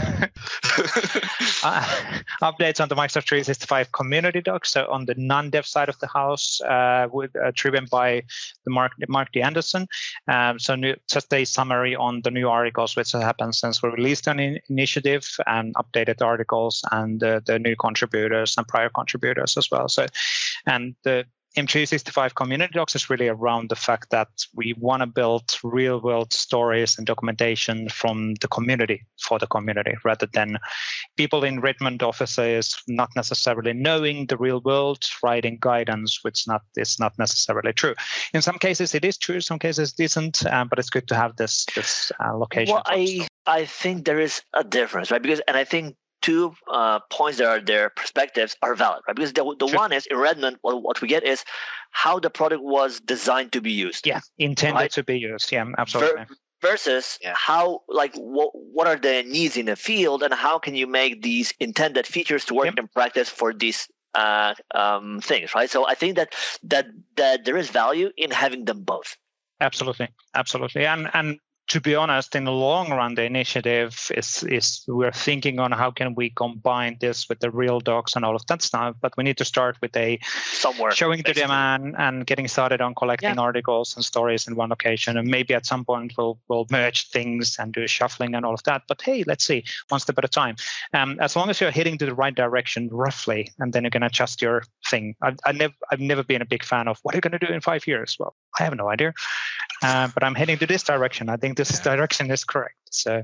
updates on the Microsoft 365 community doc. So on the non-dev side of the house, driven by the Mark D. Anderson. Just a summary on the new articles which happened since we released an initiative, and updated articles and the new contributors and prior contributors as well. So, and the M365 community docs is really around the fact that we want to build real-world stories and documentation from the community for the community, rather than people in Redmond offices not necessarily knowing the real world, writing guidance, which is not necessarily true. In some cases it is true, some cases it isn't, but it's good to have this location. Well, I think there is a difference, right? And I think two points that are their perspectives are valid, right? Because the one is in Redmond, what we get is how the product was designed to be used. Yeah, intended to be used. Yeah, absolutely. Versus how, like, what are the needs in the field, and how can you make these intended features to work in practice for these things, right? So I think that there is value in having them both. Absolutely, and to be honest, in the long run, the initiative is we're thinking on how can we combine this with the real docs and all of that stuff. But we need to start with somewhere showing to them and getting started on collecting articles and stories in one location. And maybe at some point we'll merge things and do shuffling and all of that. But hey, let's see, one step at a time. As long as you're heading to the right direction roughly, and then you can adjust your thing. I've never been a big fan of what are you going to do in 5 years. Well, I have no idea. But I'm heading to this direction. I think this direction is correct. So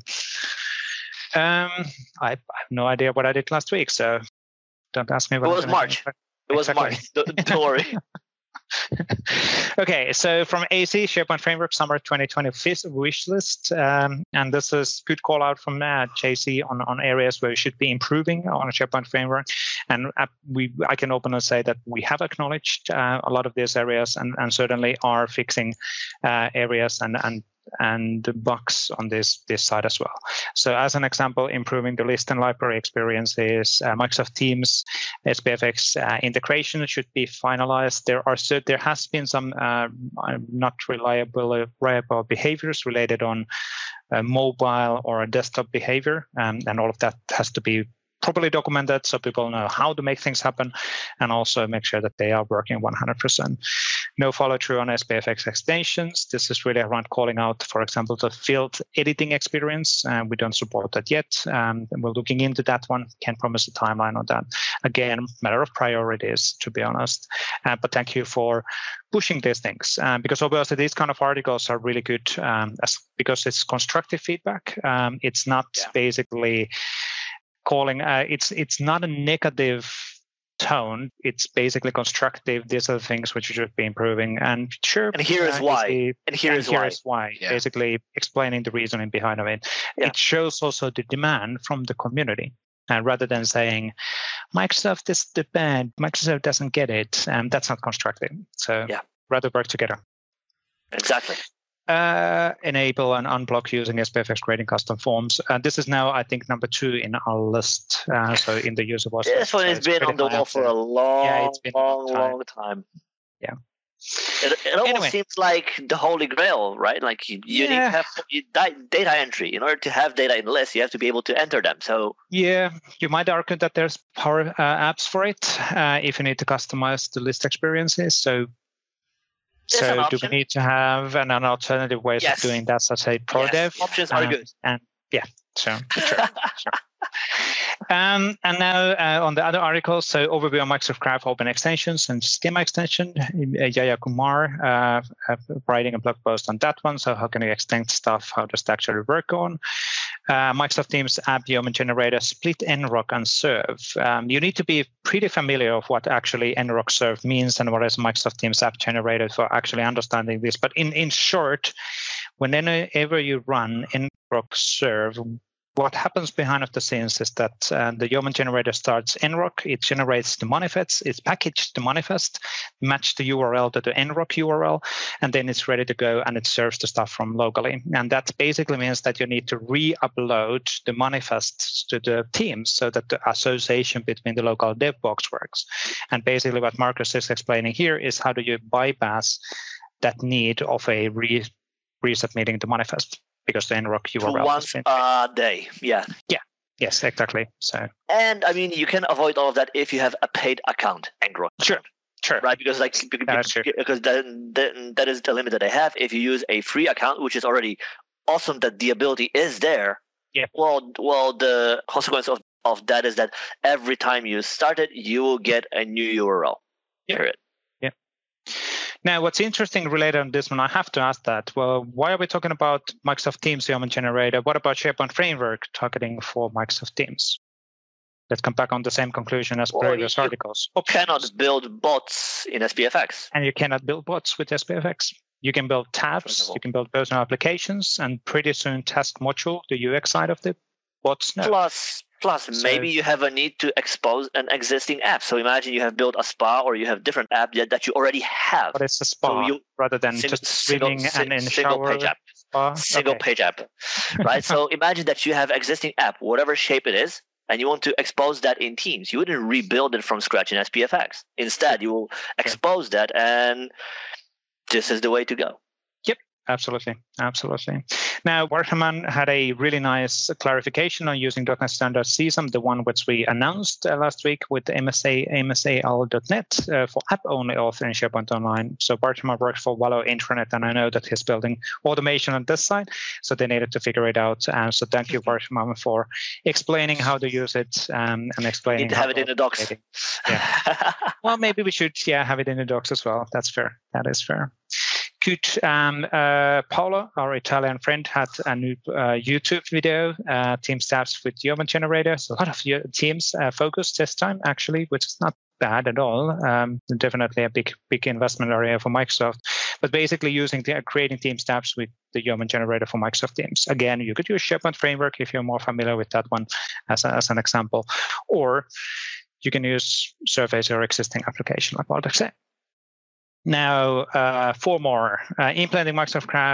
I have no idea what I did last week. So don't ask me what it was March. It was March. Don't worry. Okay, so from AC, SharePoint Framework Summer 2020 wish list. And this is good call out from JC on areas where we should be improving on a SharePoint Framework. And I can openly say that we have acknowledged a lot of these areas and certainly are fixing areas and bugs on this side as well. So as an example, improving the list and library experience is Microsoft Teams SPFX integration should be finalized. There has been some not reliable behaviors related on mobile or desktop behavior, and all of that has to be properly documented so people know how to make things happen, and also make sure that they are working 100%. No follow through on SPFX extensions. This is really around calling out, for example, the field editing experience. We don't support that yet. We're looking into that one. Can't promise a timeline on that. Again, matter of priorities, to be honest. But thank you for pushing these things, because obviously these kind of articles are really good because it's constructive feedback. It's not basically calling. It's not a negative tone. It's basically constructive. These are the things which you should be improving. And sure. And here is why. And here is why. Yeah. Basically explaining the reasoning behind it. Yeah. It shows also the demand from the community. Rather than saying, Microsoft is the bad, Microsoft doesn't get it. That's not constructive. So rather work together. Exactly. Enable and unblock using SPFX creating custom forms. This is now, I think, number 2 in our list. So in the user was. This one has been on the wall for a long time. Yeah. It almost seems like the holy grail, right? Like you need to have data entry. In order to have data in lists, you have to be able to enter them. So yeah, you might argue that there's power apps for it if you need to customize the list experiences. So do we need to have an alternative ways of doing that, such as ProDev? Options are good. And sure. And now on the other articles, so overview on Microsoft Graph Open Extensions and Schema Extension. Jaya Kumar writing a blog post on that one. So how can you extend stuff? How does that actually work on? Microsoft Teams App Yeoman Generator, Split NROC and Serve. You need to be pretty familiar with what actually NROC Serve means and what is Microsoft Teams App Generator for actually understanding this. But in short, whenever you run NROC Serve, what happens behind the scenes is that the Yeoman generator starts NROC. It generates the manifests. It's packaged the manifest, match the URL to the NROC URL, and then it's ready to go, and it serves the stuff from locally. And that basically means that you need to re-upload the manifests to the Teams so that the association between the local dev box works. And basically what Marcus is explaining here is how do you bypass that need of a resubmitting the manifest. Because the NROC URL once a day, yes, exactly. So, and I mean, you can avoid all of that if you have a paid account, NROC. Sure. Right, because because that is the limit that they have. If you use a free account, which is already awesome, that the ability is there. Yeah. Well, the consequence of that is that every time you start it, you will get a new URL. Period. Yeah. Now, what's interesting related on this one, I have to ask that. Well, why are we talking about Microsoft Teams Yeoman Generator? What about SharePoint Framework targeting for Microsoft Teams? Let's come back on the same conclusion as previous articles. You cannot build bots in SPFX. And you cannot build bots with SPFX. You can build tabs, you can build personal applications, and pretty soon task module, the UX side of the bots. No. Plus, maybe you have a need to expose an existing app. So imagine you have built a spa, or you have different app that you already have. But it's a spa rather than just streaming and in shower. Single page app, right? So imagine that you have existing app, whatever shape it is, and you want to expose that in Teams. You wouldn't rebuild it from scratch in SPFX. Instead, you will expose that, and this is the way to go. Absolutely. Now, Warhaman had a really nice clarification on using .NET Standard CSAM, the one which we announced last week with MSAL.NET for app-only author in SharePoint Online. So Warhaman works for Wallow Intranet, and I know that he's building automation on this side, so they needed to figure it out. So thank you, Warhaman, for explaining how to use it and explaining how to have it in the docs. Yeah. Well, maybe we should have it in the docs as well. That's fair. That is fair. Good. Paolo, our Italian friend, had a new YouTube video, Teams tabs with Yeoman Generator. So a lot of Teams focus this time, actually, which is not bad at all. Definitely a big investment area for Microsoft. But basically creating Teams tabs with the Yeoman Generator for Microsoft Teams. Again, you could use SharePoint Framework if you're more familiar with that one as an example. Or you can use Surface or existing application like Baltic said. Now, 4 more. Implementing Microsoft Graph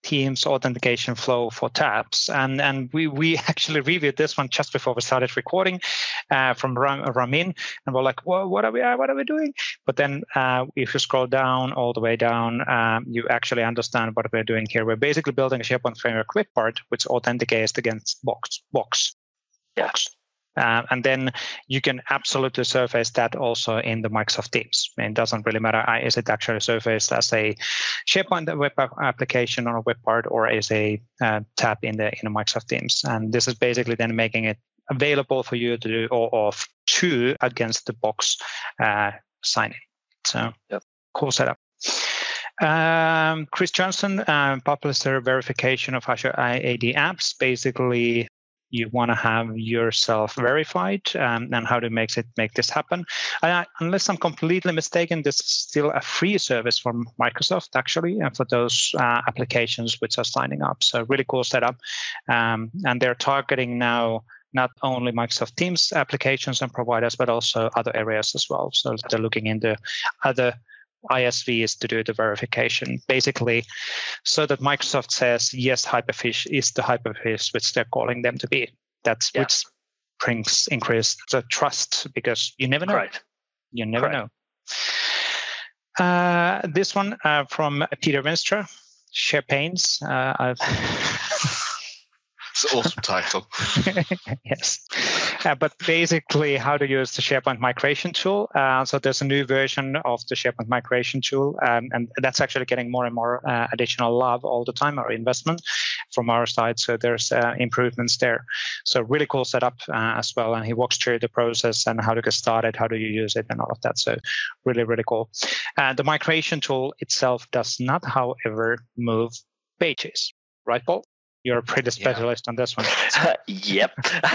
Teams authentication flow for tabs, and we actually reviewed this one just before we started recording from Ramin, and we're like, well, what are we doing? But then if you scroll down all the way down, you actually understand what we're doing here. We're basically building a SharePoint framework web part which authenticates against Box. And then you can absolutely surface that also in the Microsoft Teams. It doesn't really matter, is it actually surfaced as a SharePoint web application or a web part, or as a tab in the Microsoft Teams. And this is basically then making it available for you to do or to against the Box signing. So cool setup. Chris Johnson published a verification of Azure IAD apps. Basically, you want to have yourself verified, and how to make this happen. Unless I'm completely mistaken, this is still a free service from Microsoft, actually, for those applications which are signing up. So really cool setup. And they're targeting now not only Microsoft Teams applications and providers, but also other areas as well. So they're looking into other ISVs to do the verification, basically, so that Microsoft says, yes, Hyperfish is the Hyperfish which they're calling them to be. Which brings increased the trust, because you never know. Right. You never know. This one from Peter Winstra, SharePains. It's an awesome title. Yes. But basically, how to use the SharePoint migration tool. So there's a new version of the SharePoint migration tool, and that's actually getting more and more additional love all the time, or investment from our side. So there's improvements there. So really cool setup as well. And he walks through the process and how to get started, how do you use it, and all of that. So really, really cool. The migration tool itself does not, however, move pages. Right, Paul? You're a pretty specialist on this one. Yep.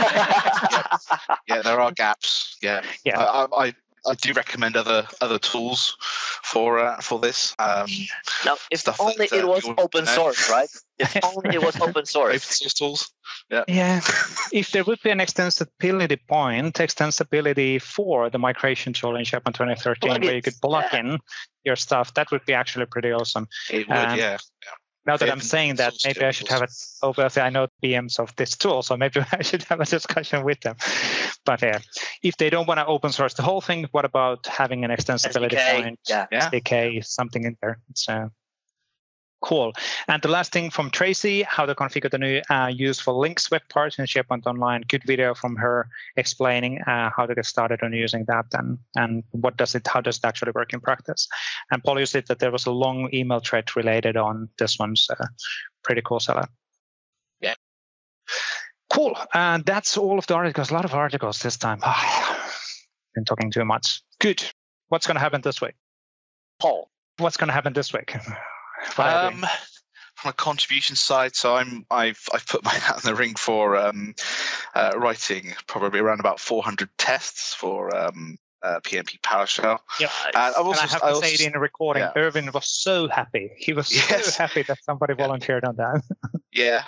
Yeah, there are gaps. Yeah. I do recommend other tools for this. Now, if only it was open source, right? If only it was open source. Open source tools. Yeah. Yeah. If there would be an extensibility for the migration tool in SharePoint 2013, where you could plug in your stuff, that would be actually pretty awesome. It would, yeah. Now that I'm saying that, maybe I should have it. Obviously, I know PMs of this tool, so maybe I should have a discussion with them. But if they don't want to open source the whole thing, what about having an extensibility point? SDK, something in there. So cool. And the last thing from Tracy, how to configure the new useful links web part in SharePoint Online. Good video from her explaining how to get started on using that, and how does it actually work in practice. And Paul, you said that there was a long email thread related on this one, so pretty cool setup. Yeah. Cool. And that's all of the articles. A lot of articles this time. Been talking too much. Good. What's going to happen this week? Paul, what's going to happen this week? From a contribution side, so I've put my hat in the ring for writing probably around about 400 tests for PnP PowerShell. Yeah, and I have to say it in a recording. Yeah. Irvin was so happy. He was so happy that somebody volunteered on that. Yeah,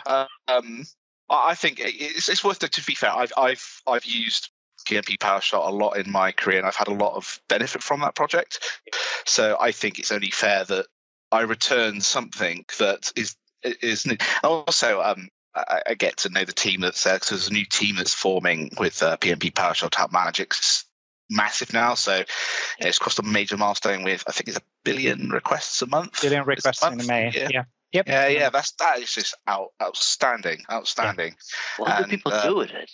I think it's worth it. To be fair, I've used PnP PowerShell a lot in my career, and I've had a lot of benefit from that project. So I think it's only fair that I return something that is new. Also, I get to know the team that's there, because there's a new team that's forming with PnP PowerShell to help manage it. It's massive now, so it's crossed a major milestone with, I think it's 1 billion requests a month. 1 billion requests in May. Yeah. Yep. Yeah. That is just outstanding. Yeah. What do people do with it?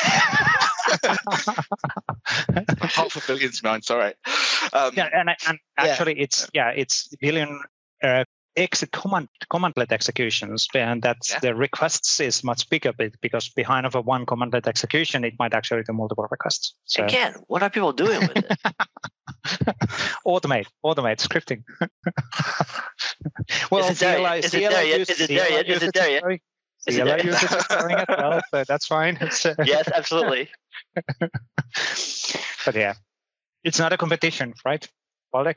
500 million to me. I'm sorry. Actually, it's billion commandlet executions, and that's the requests is much bigger, because behind of a one commandlet execution, it might actually do multiple requests. So. Again, what are people doing with it? Automate scripting. Well, is it there yet? CLI users are doing it well, so that's fine. Yes, absolutely. But yeah, it's not a competition, right, Waldek?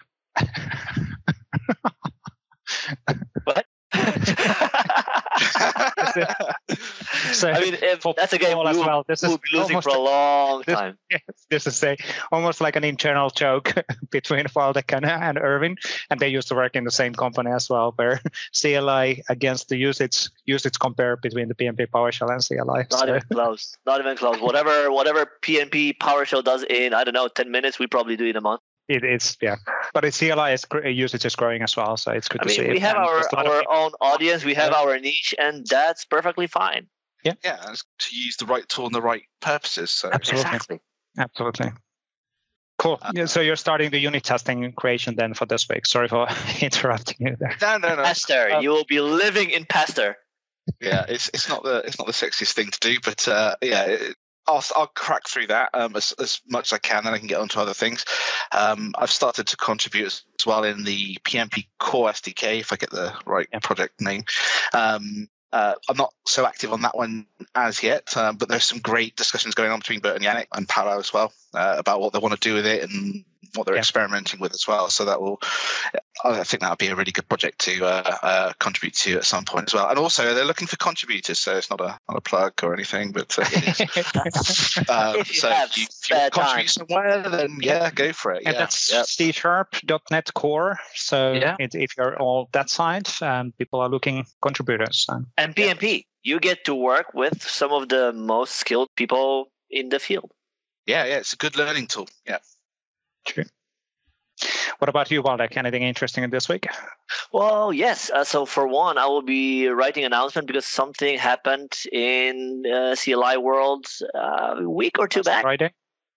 What? So I mean, if that's a game as well. we'll be losing for a long time. This is almost like an internal joke between Waldek and Erwin, and they used to work in the same company as well, where CLI against the usage compare between the PnP PowerShell and CLI. Not even close. Not even close. Whatever PnP PowerShell does in, I don't know, 10 minutes, we probably do in a month. It's but its CLI usage is growing as well, so it's good to see. We have our own audience, we have our niche, and that's perfectly fine. Yeah, to use the right tool and the right purposes. So. Absolutely. Cool. So you're starting the unit testing creation then for this week. Sorry for interrupting you there. No. Pastor, you will be living in Pastor. Yeah, it's not the sexiest thing to do, but I'll crack through that as much as I can, then I can get on to other things. I've started to contribute as well in the PnP Core SDK, if I get the right project name. I'm not so active on that one as yet, but there's some great discussions going on between Bert and Yannick and Paolo as well about what they want to do with it and what they're experimenting with as well. So I think that would be a really good project to contribute to at some point as well. And also, they're looking for contributors, so it's not a plug or anything, but it is. If you have spare time. Contribute somewhere, then go for it. And that's C#.NET Core. So if you're all that side, people are looking contributors. And PnP, you get to work with some of the most skilled people in the field. Yeah, it's a good learning tool. Yeah. True. What about you, Waldek? Anything interesting in this week? Well, yes. So for one, I will be writing an announcement because something happened in CLI world a week or two back. Friday?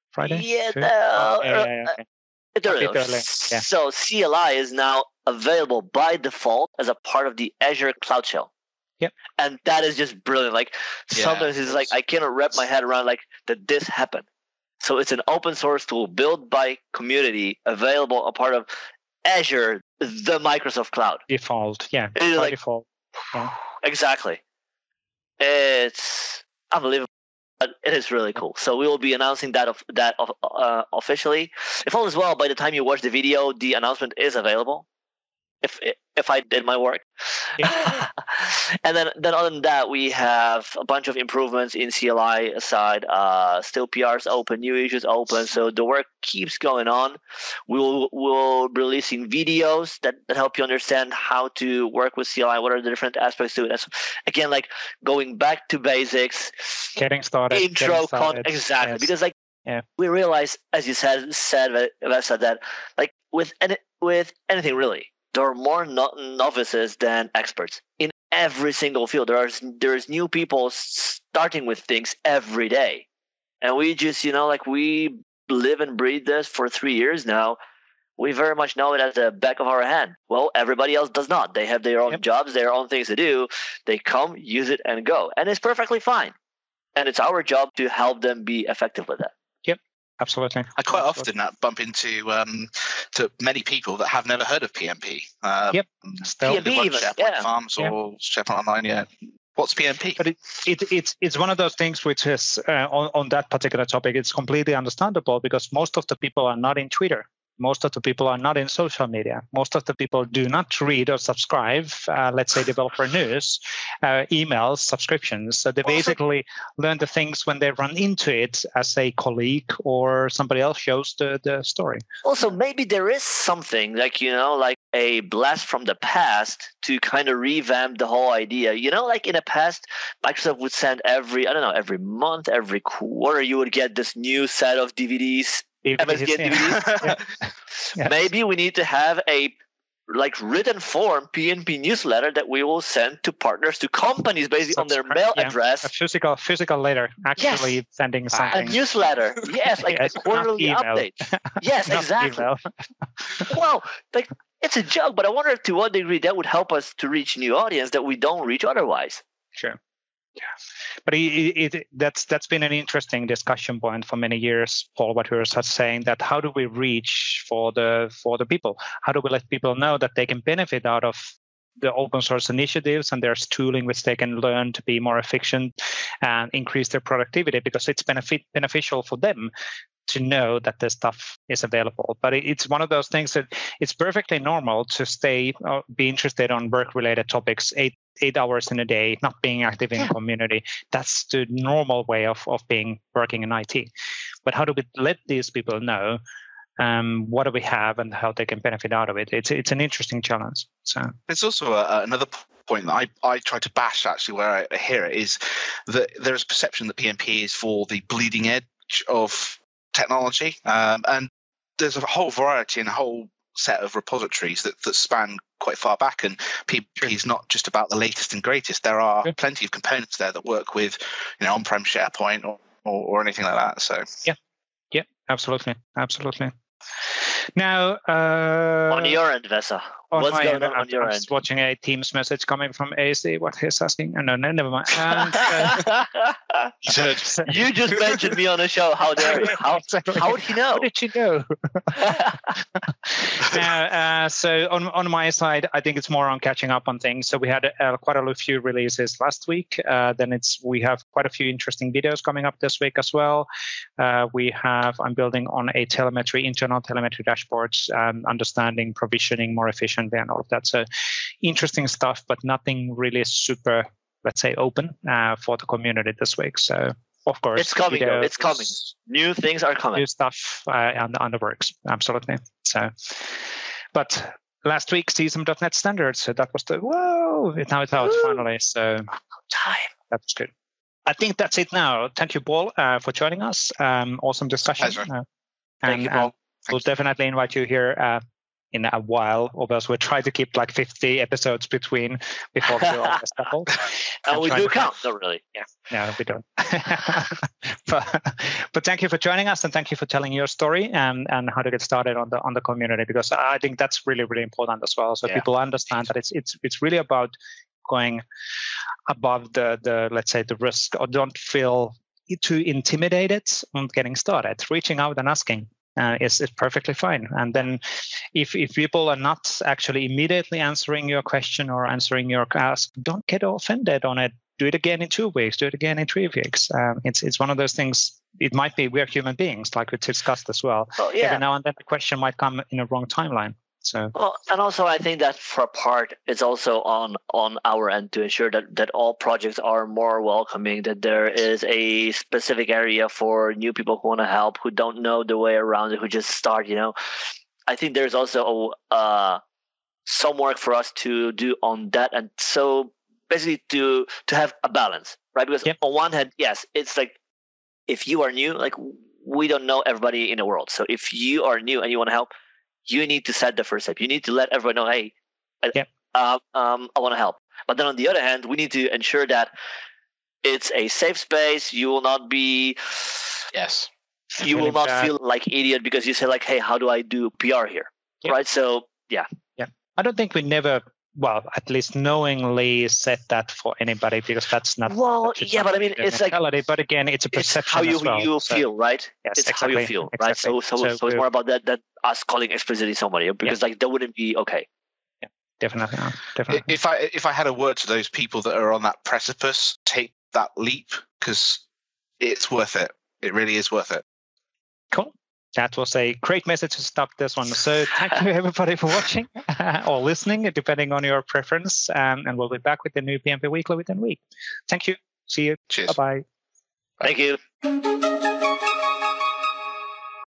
Yeah. Early. So CLI is now available by default as a part of the Azure Cloud Shell. Yep. And that is just brilliant. Like sometimes it's like I cannot wrap my head around that this happened. So it's an open source tool built by community, available a part of Azure, the Microsoft Cloud. Default, by default. Yeah. Exactly. It's unbelievable. But it is really cool. So we will be announcing that officially. If all is well, by the time you watch the video, the announcement is available. If I did my work. Yeah. And then other than that, we have a bunch of improvements in CLI side. Still PRs open, new issues open. So the work keeps going on. We'll be releasing videos that help you understand how to work with CLI. What are the different aspects to it? That's, again, going back to basics. Getting started. Exactly. Yes. Because we realize, as you said that with anything really, there are more novices than experts in every single field. There's new people starting with things every day, and we just we live and breathe this for 3 years now. We very much know it at the back of our hand. Well, everybody else does not. They have their own jobs, their own things to do. They come, use it, and go, and it's perfectly fine. And it's our job to help them be effective with that. Absolutely. I quite often bump into to many people that have never heard of PnP. Still. PnP, SharePoint Farms or SharePoint Online. Yeah. What's PnP? But it's one of those things which is on that particular topic. It's completely understandable because most of the people are not in Twitter. Most of the people are not in social media. Most of the people do not read or subscribe, let's say, developer news, emails, subscriptions. So they basically learn the things when they run into it as a colleague or somebody else shows the story. Also, maybe there is something like a blast from the past to kind of revamp the whole idea. Like in the past, Microsoft would send every month, every quarter, you would get this new set of DVDs. DVDs. Yes. Maybe we need to have a written form PnP newsletter that we will send to partners, to companies, basically on their mail address. A physical letter, actually sending something. A newsletter, yes, a quarterly update. Yes, exactly. Well, it's a joke, but I wonder to what degree that would help us to reach new audience that we don't reach otherwise. Sure. Yeah, but that's been an interesting discussion point for many years. Paul Wathurst has saying that how do we reach for the people? How do we let people know that they can benefit out of the open source initiatives and there's tooling which they can learn to be more efficient and increase their productivity because it's beneficial for them to know that this stuff is available. But it's one of those things that it's perfectly normal to be interested on work-related topics 8 8 hours in a day, not being active in the community. That's the normal way of working in IT. But how do we let these people know what do we have and how they can benefit out of it? It's an interesting challenge. So there's also another point that I try to bash, actually, where I hear it, is that there is a perception that PnP is for the bleeding edge of technology, and there's a whole variety and a whole set of repositories that span quite far back, and PnP is not just about the latest and greatest. There are plenty of components there that work with, on-prem SharePoint or anything like that. So yeah, absolutely. Now, on your end, Vesa, what's going on your end? I was watching a Teams message coming from AC. What he's asking? No, never mind. You just mentioned me on the show. How dare you? How would he know? How did you know? So on my side, I think it's more on catching up on things. So we had quite a few releases last week. Then we have quite a few interesting videos coming up this week as well. I'm building on a internal telemetry dashboards, understanding provisioning more efficiently and all of that. So interesting stuff, but nothing really super, let's say, open for the community this week. So of course, it's coming. It's coming. New things are coming. New stuff on the works. Absolutely. So, but last week, CSM.NET standard. So that was whoa! Now it's out finally. So that's good. I think that's it now. Thank you, Paul, for joining us. Awesome discussion. Thank you, Paul. We'll definitely invite you here in a while. Although we'll try to keep like 50 episodes before we do all this stuff. And we do count, not really. Yeah, no, we don't. but thank you for joining us, and thank you for telling your story and how to get started on the community, because I think that's really, really important as well. So people understand that it's really about going above the let's say the risk, or don't feel too intimidated on getting started. Reaching out and asking is perfectly fine. And then if people are not actually immediately answering your question or answering your ask, don't get offended on it. Do it again in 2 weeks. Do it again in 3 weeks. It's one of those things. It might be we're human beings, like we discussed as well. Every now and then the question might come in a wrong timeline. So and also I think that for a part it's also on our end to ensure that all projects are more welcoming, that there is a specific area for new people who want to help, who don't know the way around it, who just start. I think there's also some work for us to do on that, and so basically to have a balance, right? Because on one hand, yes, it's like if you are new, like we don't know everybody in the world, so if you are new and you want to help, you need to set the first step. You need to let everyone know, hey, I want to help. But then on the other hand, we need to ensure that it's a safe space. You will not be... Yes. You will not feel like idiot because you say like, hey, how do I do PR here? Right? So, yeah. I don't think we never... Well, at least knowingly said that for anybody, because that's not. Well, yeah, but I mean, it's like. But again, it's a perception. How you as well, you feel, right? Yes, it's exactly, how you feel, right? So it's more about that us calling explicitly somebody, because like that wouldn't be okay. Yeah, definitely. If I had a word to those people that are on that precipice, take that leap, because it's worth it. It really is worth it. Cool. That was a great message to stop this one. So thank you, everybody, for watching or listening, depending on your preference. And we'll be back with the new PnP Weekly within a week. Thank you. See you. Cheers. Bye-bye. Thank you.